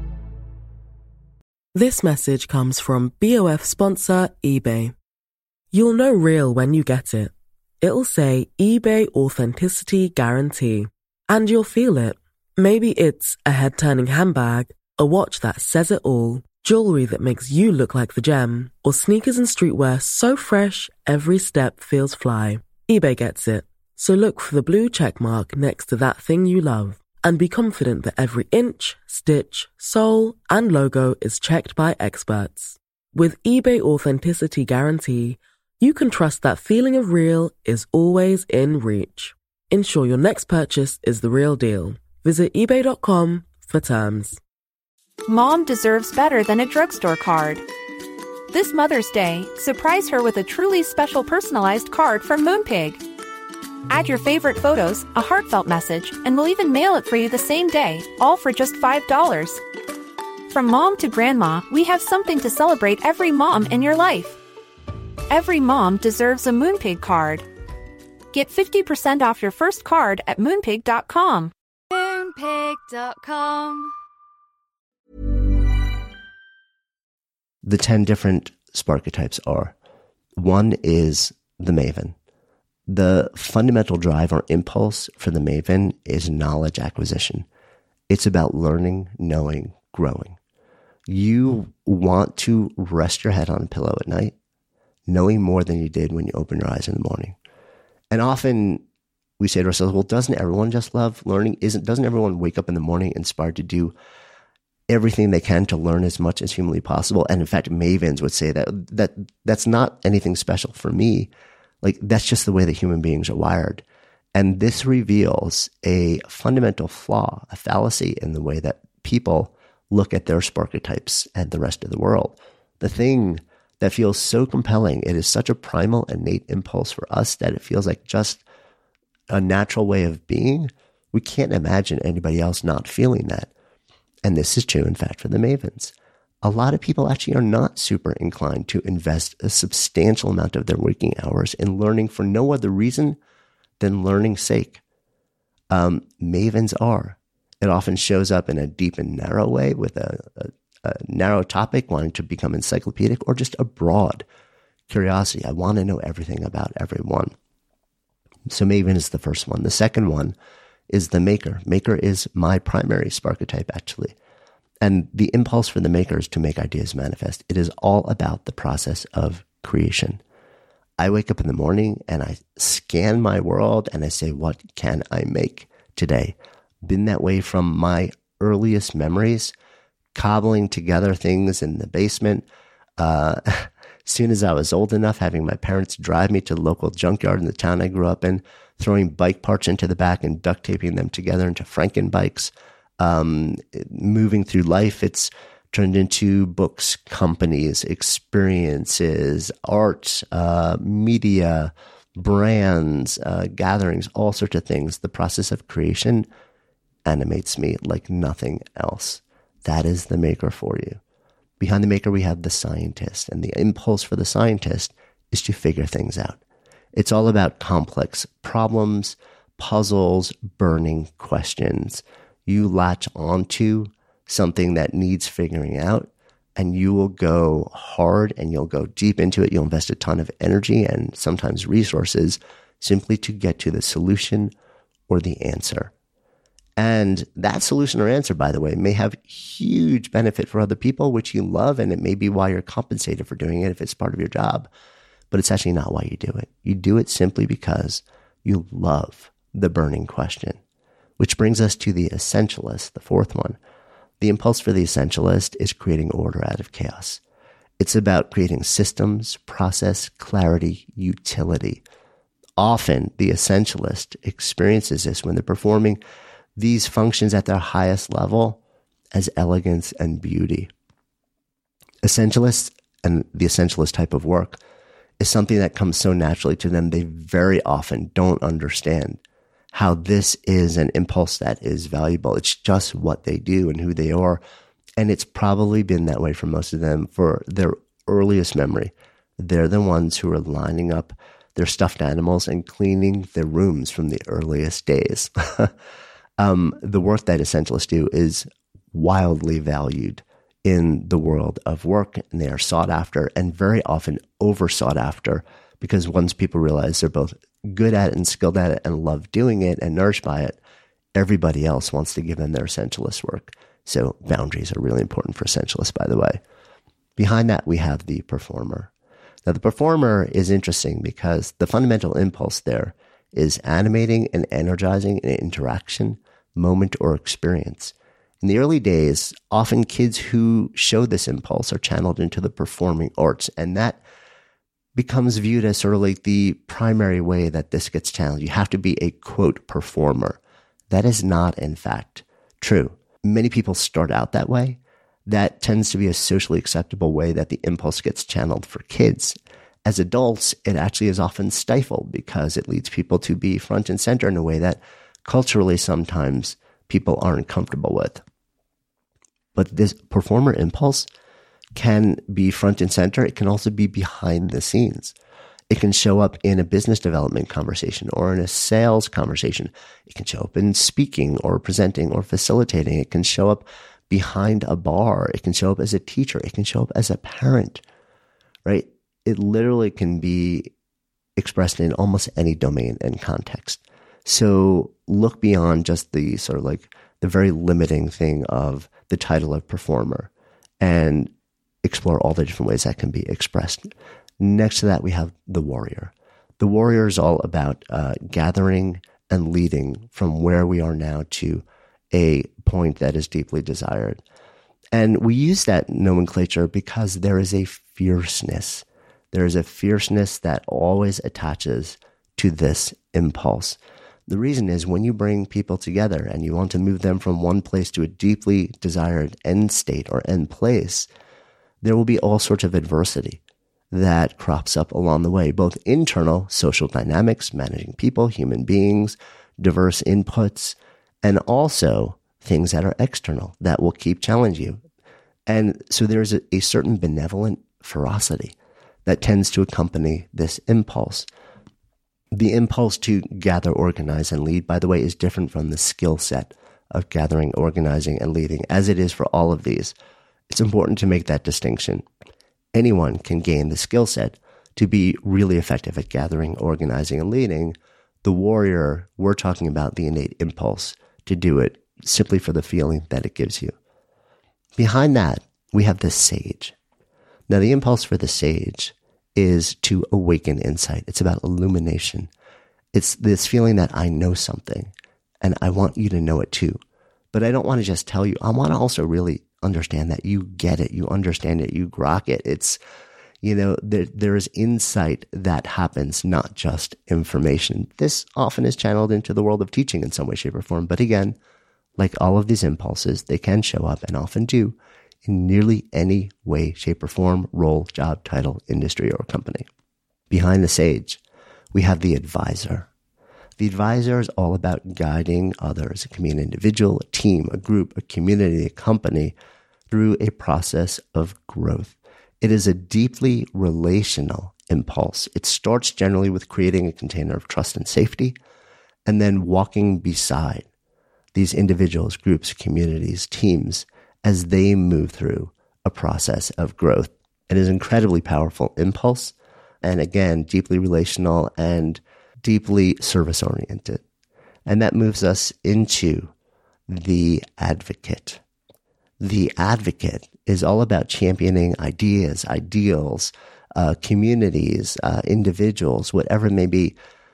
This message comes from B O F sponsor eBay. You'll know real when you get it. It'll say eBay Authenticity Guarantee. And you'll feel it. Maybe it's a head-turning handbag, a watch that says it all, jewelry that makes you look like the gem, or sneakers and streetwear so fresh every step feels fly. eBay gets it. So look for the blue check mark next to that thing you love and be confident that every inch, stitch, sole, and logo is checked by experts. With eBay Authenticity Guarantee, you can trust that feeling of real is always in reach. Ensure your next purchase is the real deal. Visit ebay dot com for terms. Mom deserves better than a drugstore card. This Mother's Day, surprise her with a truly special personalized card from Moonpig. Add your favorite photos, a heartfelt message, and we'll even mail it for you the same day, all for just five dollars. From mom to grandma, we have something to celebrate every mom in your life. Every mom deserves a Moonpig card. Get fifty percent off your first card at moonpig dot com. moonpig dot com. The ten different Sparketypes are: one is the Maven. The fundamental drive or impulse for the Maven is knowledge acquisition. It's about learning, knowing, growing. You want to rest your head on a pillow at night, knowing more than you did when you open your eyes in the morning. And often we say to ourselves, well, doesn't everyone just love learning? Isn't, doesn't everyone wake up in the morning inspired to do everything they can to learn as much as humanly possible? And in fact, Mavens would say that, that that's not anything special for me. Like, that's just the way that human beings are wired. And this reveals a fundamental flaw, a fallacy in the way that people look at their Sparketypes and the rest of the world. The thing that feels so compelling, it is such a primal, innate impulse for us that it feels like just a natural way of being. We can't imagine anybody else not feeling that. And this is true, in fact, for the Mavens. A lot of people actually are not super inclined to invest a substantial amount of their waking hours in learning for no other reason than learning's sake. Um, Mavens are. It often shows up in a deep and narrow way with a, a, a narrow topic, wanting to become encyclopedic, or just a broad curiosity. I want to know everything about everyone. So Maven is the first one. The second one is the Maker. Maker is my primary Sparketype, actually. And the impulse for the Maker is to make ideas manifest. It is all about the process of creation. I wake up in the morning and I scan my world and I say, what can I make today? Been that way from my earliest memories, cobbling together things in the basement. Uh, as soon as I was old enough, having my parents drive me to the local junkyard in the town I grew up in, throwing bike parts into the back and duct taping them together into Franken bikes. Um, moving through life, it's turned into books, companies, experiences, art, uh, media, brands, uh, gatherings, all sorts of things. The process of creation animates me like nothing else. That is the Maker for you. Behind the Maker, we have the Scientist, and the impulse for the Scientist is to figure things out. It's all about complex problems, puzzles, burning questions. You latch onto something that needs figuring out, and you will go hard and you'll go deep into it. You'll invest a ton of energy and sometimes resources simply to get to the solution or the answer. And that solution or answer, by the way, may have huge benefit for other people, which you love, and it may be why you're compensated for doing it if it's part of your job. But it's actually not why you do it. You do it simply because you love the burning question. Which brings us to the Essentialist, the fourth one. The impulse for the Essentialist is creating order out of chaos. It's about creating systems, process, clarity, utility. Often, the Essentialist experiences this when they're performing these functions at their highest level as elegance and beauty. Essentialists and the Essentialist type of work is something that comes so naturally to them, they very often don't understand how this is an impulse that is valuable. It's just what they do and who they are. And it's probably been that way for most of them for their earliest memory. They're the ones who are lining up their stuffed animals and cleaning their rooms from the earliest days. um, the work that Essentialists do is wildly valued in the world of work, and they are sought after and very often over sought after because once people realize they're both good at it and skilled at it and love doing it and nourished by it, everybody else wants to give them their essentialist work. So boundaries are really important for essentialists, by the way. Behind that, we have the performer. Now, the performer is interesting because the fundamental impulse there is animating and energizing an interaction, moment, or experience. In the early days, often kids who show this impulse are channeled into the performing arts, and that becomes viewed as sort of like the primary way that this gets channeled. You have to be a, quote, performer. That is not, in fact, true. Many people start out that way. That tends to be a socially acceptable way that the impulse gets channeled for kids. As adults, it actually is often stifled because it leads people to be front and center in a way that culturally sometimes people aren't comfortable with. But this performer impulse can be front and center. It can also be behind the scenes. It can show up in a business development conversation or in a sales conversation. It can show up in speaking or presenting or facilitating. It can show up behind a bar. It can show up as a teacher. It can show up as a parent, right? It literally can be expressed in almost any domain and context. So look beyond just the sort of like the very limiting thing of the title of performer and explore all the different ways that can be expressed. Next to that, we have the warrior. The warrior is all about uh, gathering and leading from where we are now to a point that is deeply desired. And we use that nomenclature because there is a fierceness. There is a fierceness that always attaches to this impulse. The reason is when you bring people together and you want to move them from one place to a deeply desired end state or end place, there will be all sorts of adversity that crops up along the way, both internal social dynamics, managing people, human beings, diverse inputs, and also things that are external that will keep challenging you. And so there's a, a certain benevolent ferocity that tends to accompany this impulse. The impulse to gather, organize, and lead, by the way, is different from the skill set of gathering, organizing, and leading, as it is for all of these. It's important to make that distinction. Anyone can gain the skill set to be really effective at gathering, organizing, and leading. The warrior, we're talking about the innate impulse to do it simply for the feeling that it gives you. Behind that, we have the sage. Now, the impulse for the sage is to awaken insight. It's about illumination. It's this feeling that I know something and I want you to know it too. But I don't want to just tell you. I want to also really understand that you get it, you understand it, you grok it. It's, you know, there, there is insight that happens, not just information. This often is channeled into the world of teaching in some way, shape, or form. But again, like all of these impulses, they can show up and often do in nearly any way, shape, or form, role, job, title, industry, or company. Behind the sage, we have the advisor. The advisor is all about guiding others. It can be an individual, a team, a group, a community, a company through a process of growth. It is a deeply relational impulse. It starts generally with creating a container of trust and safety, and then walking beside these individuals, groups, communities, teams, as they move through a process of growth. It is an incredibly powerful impulse, and again, deeply relational and deeply service-oriented. And that moves us into the advocate. The advocate is all about championing ideas, ideals, uh, communities, uh, individuals, whatever it may be.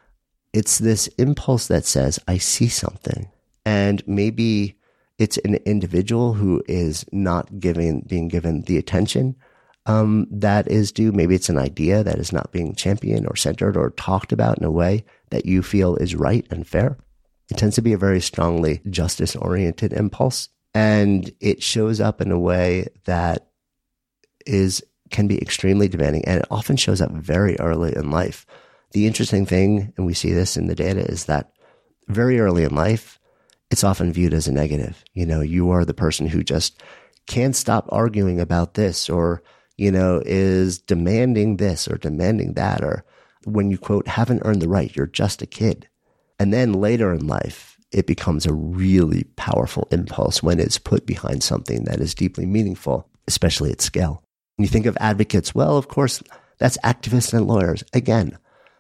It's this impulse that says, I see something. And maybe it's an individual who is not giving, being given the attention um, that is due. Maybe it's an idea that is not being championed or centered or talked about in a way that you feel is right and fair. It tends to be a very strongly justice-oriented impulse. And it shows up in a way that is can be extremely demanding, and it often shows up very early in life. The interesting thing, and we see this in the data, is that very early in life, it's often viewed as a negative. You know, you are the person who just can't stop arguing about this, or, you know, is demanding this or demanding that, or when you, quote, haven't earned the right, you're just a kid. And then later in life, it becomes a really powerful impulse when it's put behind something that is deeply meaningful, especially at scale. When you think of advocates, well, of course, That's activists and lawyers. Again,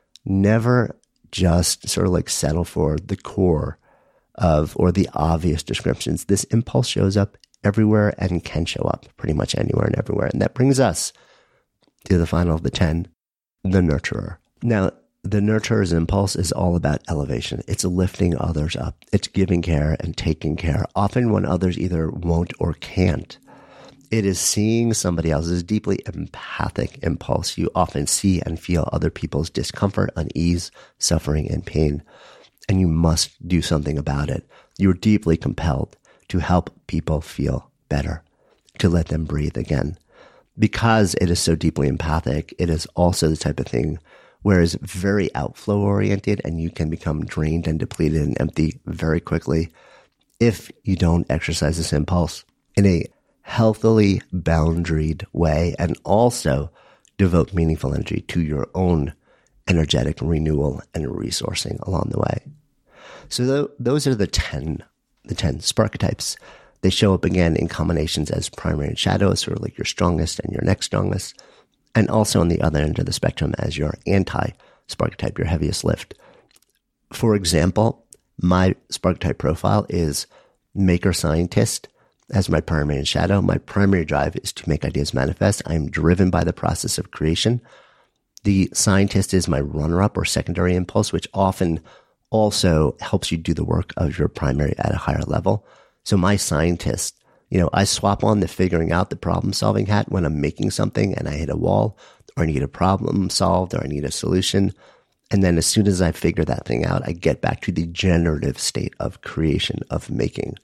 never just sort of like settle for the core of or the obvious descriptions. This impulse shows up everywhere and can show up pretty much anywhere and everywhere. And that brings us to the final of the ten, the nurturer. Now, the nurturer's impulse is all about elevation. It's lifting others up. It's giving care and taking care, often when others either won't or can't. It is seeing somebody else's deeply empathic impulse. You often see and feel other people's discomfort, unease, suffering, and pain, and you must do something about it. You're deeply compelled to help people feel better, to let them breathe again. Because it is so deeply empathic, it is also the type of thing where it's very outflow oriented and you can become drained and depleted and empty very quickly if you don't exercise this impulse in a healthily boundaried way and also devote meaningful energy to your own energetic renewal and resourcing along the way. So th- those are the ten, the ten sparketypes. They show up again in combinations as primary and shadow, sort of like your strongest and your next strongest, and also on the other end of the spectrum as your anti-sparketype, your heaviest lift. For example, my sparketype profile is maker scientist as my primary and shadow. My primary drive is to make ideas manifest. I'm driven by the process of creation. The scientist is my runner-up or secondary impulse, which often also helps you do the work of your primary at a higher level. So my scientist, you know, I swap on the figuring out the problem solving hat when I'm making something and I hit a wall or I need a problem solved or I need a solution. And then as soon as I figure that thing out, I get back to the generative state of creation, of making.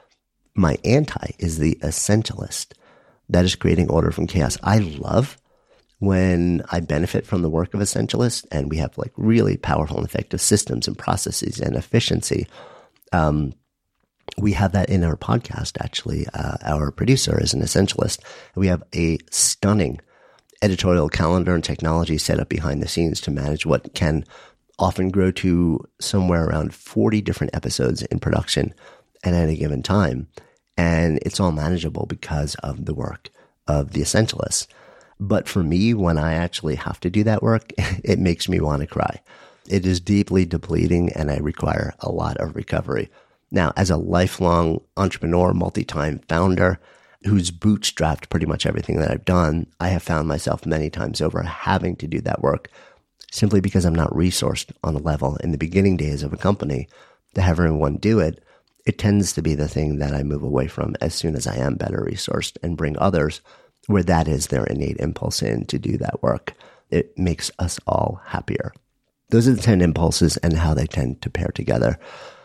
My anti is the essentialist. That is creating order from chaos. I love when I benefit from the work of essentialists and we have like really powerful and effective systems and processes and efficiency. Um, We have that in our podcast, actually. Uh, our producer is an essentialist. We have a stunning editorial calendar and technology set up behind the scenes to manage what can often grow to somewhere around forty different episodes in production at any given time. And it's all manageable because of the work of the essentialists. But for me, when I actually have to do that work, it makes me want to cry. It is deeply depleting and I require a lot of recovery. Now, as a lifelong entrepreneur, multi-time founder who's bootstrapped pretty much everything that I've done, I have found myself many times over having to do that work simply because I'm not resourced on a level in the beginning days of a company to have everyone do it. It tends to be the thing that I move away from as soon as I am better resourced and bring others where that is their innate impulse in to do that work. It makes us all happier. Those are the ten impulses and how they tend to pair together.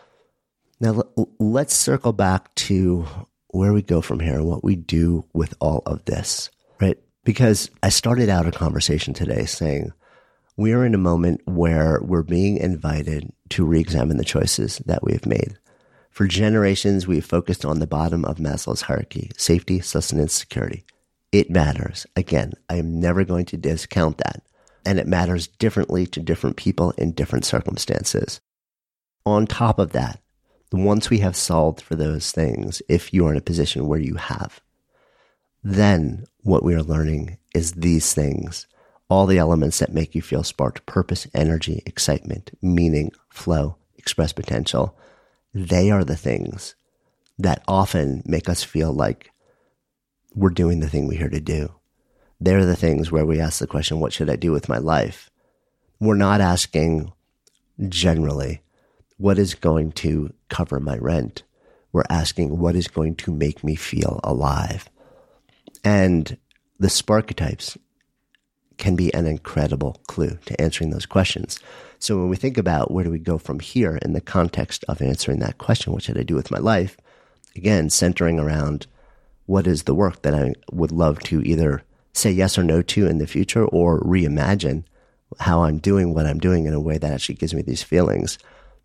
Now, let's circle back to where we go from here and what we do with all of this, right? Because I started out a conversation today saying we are in a moment where we're being invited to re-examine the choices that we've made. For generations, we've focused on the bottom of Maslow's hierarchy, safety, sustenance, security. It matters. Again, I am never going to discount that. And it matters differently to different people in different circumstances. On top of that, once we have solved for those things, if you are in a position where you have, then what we are learning is these things, all the elements that make you feel sparked, purpose, energy, excitement, meaning, flow, express potential. They are the things that often make us feel like we're doing the thing we're here to do. They're the things where we ask the question, what should I do with my life? We're not asking generally, what is going to cover my rent? We're asking, what is going to make me feel alive? And the sparketypes can be an incredible clue to answering those questions. So when we think about where do we go from here in the context of answering that question, what should I do with my life? Again, centering around what is the work that I would love to either say yes or no to in the future or reimagine how I'm doing what I'm doing in a way that actually gives me these feelings.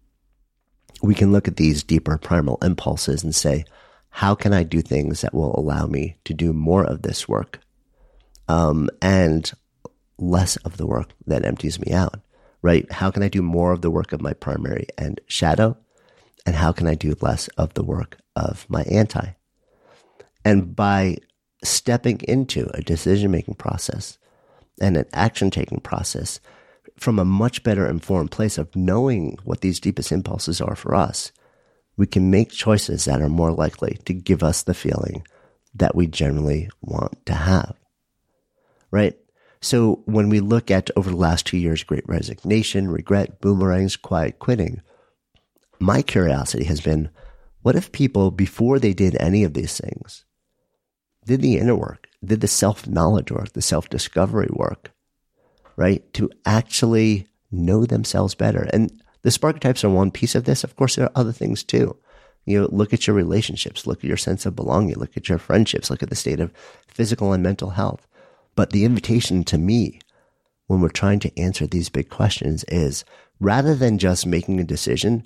We can look at these deeper primal impulses and say, how can I do things that will allow me to do more of this work um, and less of the work that empties me out, right? How can I do more of the work of my primary and shadow? And how can I do less of the work of my anti? And by stepping into a decision-making process and an action-taking process from a much better informed place of knowing what these deepest impulses are for us, we can make choices that are more likely to give us the feeling that we generally want to have, right? So when we look at over the last two years, Great Resignation, regret, boomerangs, quiet quitting, my curiosity has been, what if people, before they did any of these things, did the inner work, did the self-knowledge work, the self-discovery work, right? To actually know themselves better. And the spark types are one piece of this. Of course, there are other things too. You know, look at your relationships, look at your sense of belonging, look at your friendships, look at the state of physical and mental health. But the invitation to me when we're trying to answer these big questions is, rather than just making a decision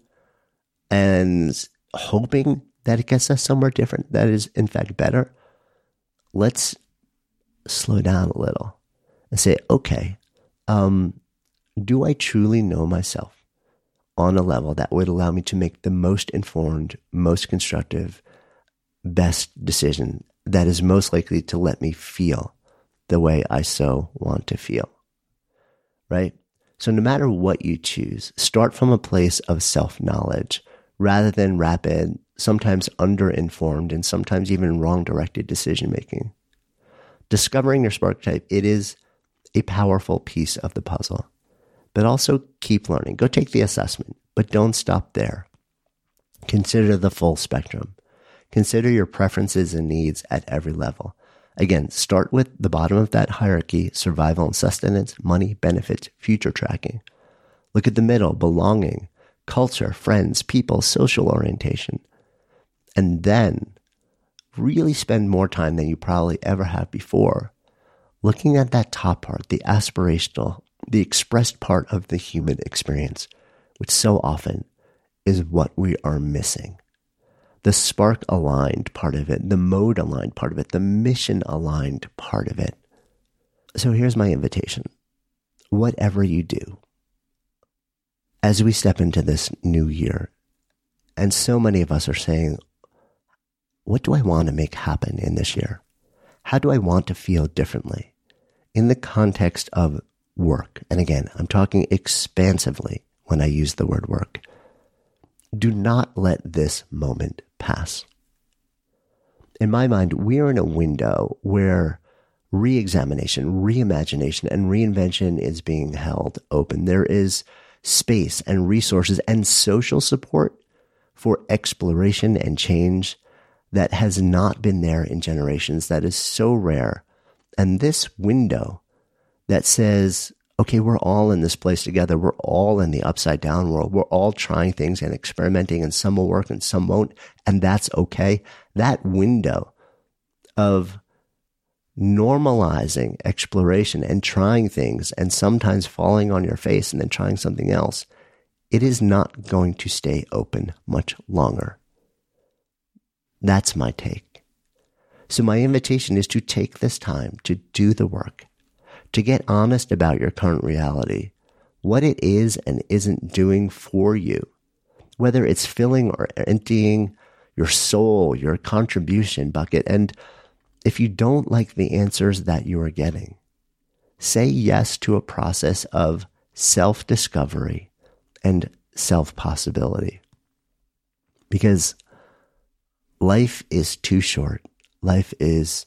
and hoping that it gets us somewhere different, that is in fact better, let's slow down a little and say, okay, um, do I truly know myself on a level that would allow me to make the most informed, most constructive, best decision that is most likely to let me feel the way I so want to feel, right? So no matter what you choose, start from a place of self-knowledge rather than rapid, sometimes under-informed, and sometimes even wrong-directed decision-making. Discovering your spark type, it is a powerful piece of the puzzle. But also keep learning. Go take the assessment, but don't stop there. Consider the full spectrum. Consider your preferences and needs at every level. Again, start with the bottom of that hierarchy, survival and sustenance, money, benefits, future tracking. Look at the middle, belonging, culture, friends, people, social orientation. And then really spend more time than you probably ever have before looking at that top part, the aspirational, the expressed part of the human experience, which so often is what we are missing. The spark aligned part of it, the mode aligned part of it, the mission aligned part of it. So here's my invitation. Whatever you do, as we step into this new year, and so many of us are saying, what do I want to make happen in this year? How do I want to feel differently in the context of work? And again, I'm talking expansively when I use the word work. Do not let this moment pass. In my mind, we are in a window where re-examination, reimagination, and reinvention is being held open. There is space and resources and social support for exploration and change that has not been there in generations. That is so rare. And this window that says, okay, we're all in this place together. We're all in the upside down world. We're all trying things and experimenting, and some will work and some won't. And that's okay. That window of normalizing exploration and trying things and sometimes falling on your face and then trying something else, it is not going to stay open much longer. That's my take. So my invitation is to take this time to do the work, to get honest about your current reality, what it is and isn't doing for you, whether it's filling or emptying your soul, your contribution bucket. And if you don't like the answers that you are getting, say yes to a process of self-discovery and self-possibility. Because life is too short. Life is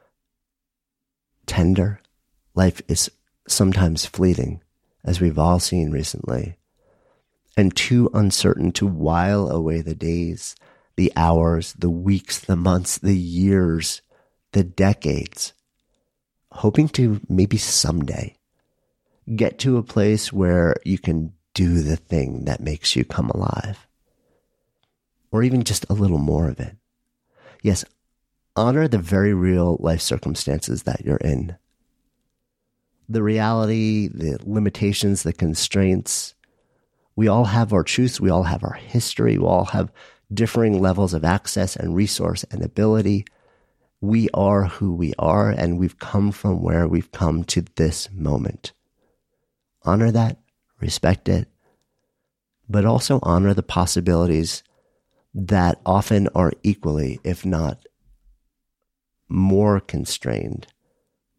tender. Life is sometimes fleeting, as we've all seen recently, and too uncertain to while away the days, the hours, the weeks, the months, the years, the decades, hoping to maybe someday get to a place where you can do the thing that makes you come alive, or even just a little more of it. Yes, honor the very real life circumstances that you're in. The reality, the limitations, the constraints. We all have our truths. We all have our history. We all have differing levels of access and resource and ability. We are who we are, and we've come from where we've come to this moment. Honor that, respect it, but also honor the possibilities that often are equally, if not more constrained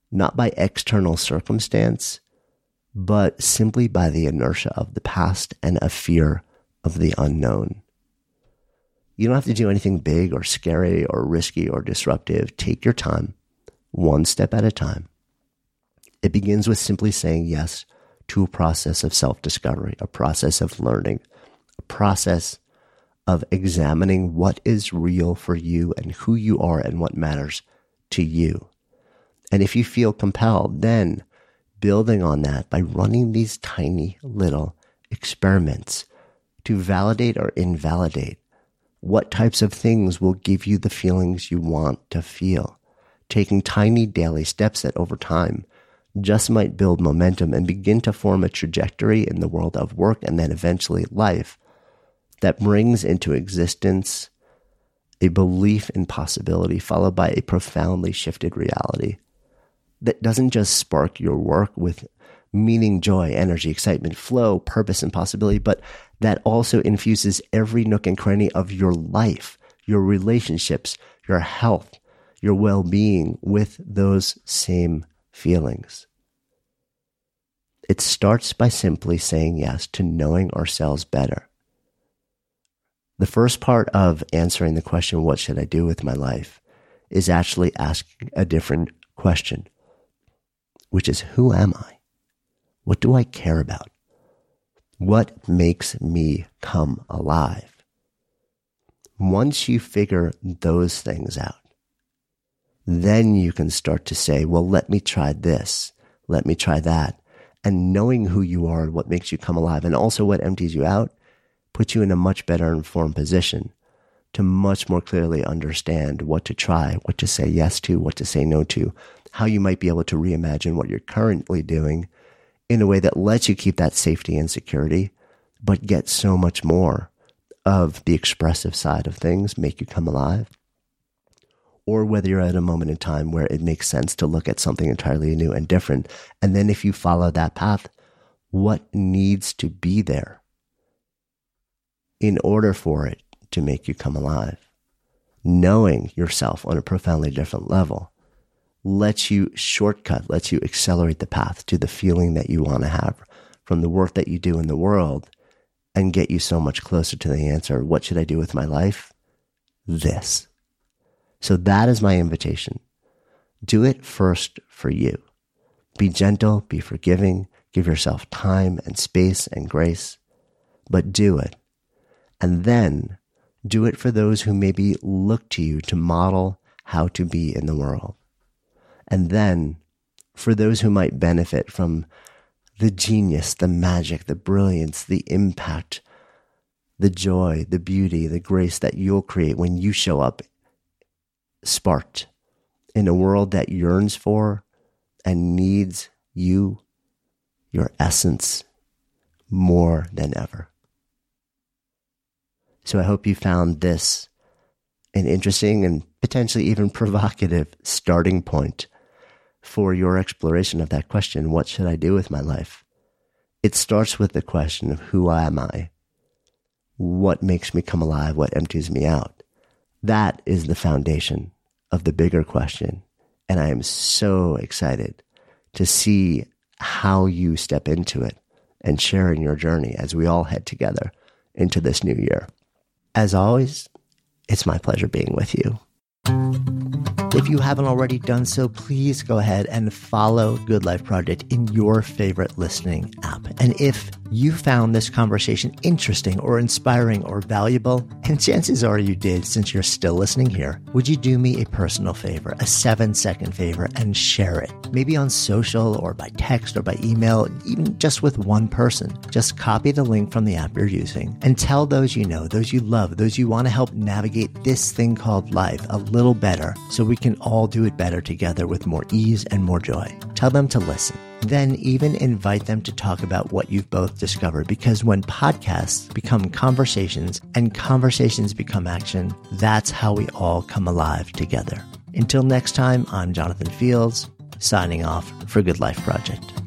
not by external circumstance, but simply by the inertia of the past and a fear of the unknown. You don't have to do anything big or scary or risky or disruptive. Take your time, one step at a time. It begins with simply saying yes to a process of self-discovery, a process of learning, a process of examining what is real for you and who you are and what matters to you. And if you feel compelled, then building on that by running these tiny little experiments to validate or invalidate what types of things will give you the feelings you want to feel. Taking tiny daily steps that over time just might build momentum and begin to form a trajectory in the world of work and then eventually life that brings into existence a belief in possibility followed by a profoundly shifted reality that doesn't just spark your work with meaning, joy, energy, excitement, flow, purpose, and possibility, but that also infuses every nook and cranny of your life, your relationships, your health, your well-being with those same feelings. It starts by simply saying yes to knowing ourselves better. The first part of answering the question, what should I do with my life, is actually asking a different question, which is, who am I? What do I care about? What makes me come alive? Once you figure those things out, then you can start to say, well, let me try this. Let me try that. And knowing who you are and what makes you come alive and also what empties you out puts you in a much better informed position to much more clearly understand what to try, what to say yes to, what to say no to, how you might be able to reimagine what you're currently doing in a way that lets you keep that safety and security, but get so much more of the expressive side of things, make you come alive. Or whether you're at a moment in time where it makes sense to look at something entirely new and different. And then if you follow that path, what needs to be there in order for it to make you come alive? Knowing yourself on a profoundly different level lets you shortcut, lets you accelerate the path to the feeling that you want to have from the work that you do in the world and get you so much closer to the answer, what should I do with my life? This. So that is my invitation. Do it first for you. Be gentle, be forgiving, give yourself time and space and grace, but do it. And then do it for those who maybe look to you to model how to be in the world. And then for those who might benefit from the genius, the magic, the brilliance, the impact, the joy, the beauty, the grace that you'll create when you show up sparked in a world that yearns for and needs you, your essence, more than ever. So I hope you found this an interesting and potentially even provocative starting point for your exploration of that question, what should I do with my life? It starts with the question of who am I? What makes me come alive? What empties me out? That is the foundation of the bigger question. And I am so excited to see how you step into it and share in your journey as we all head together into this new year. As always, it's my pleasure being with you. If you haven't already done so, please go ahead and follow Good Life Project in your favorite listening app. And if you found this conversation interesting or inspiring or valuable, and chances are you did since you're still listening here, would you do me a personal favor, a seven second favor, and share it? Maybe on social or by text or by email, even just with one person. Just copy the link from the app you're using and tell those you know, those you love, those you want to help navigate this thing called life a little better so we can all do it better together with more ease and more joy. Tell them to listen. Then even invite them to talk about what you've both discovered, because when podcasts become conversations and conversations become action, that's how we all come alive together. Until next time, I'm Jonathan Fields, signing off for Good Life Project.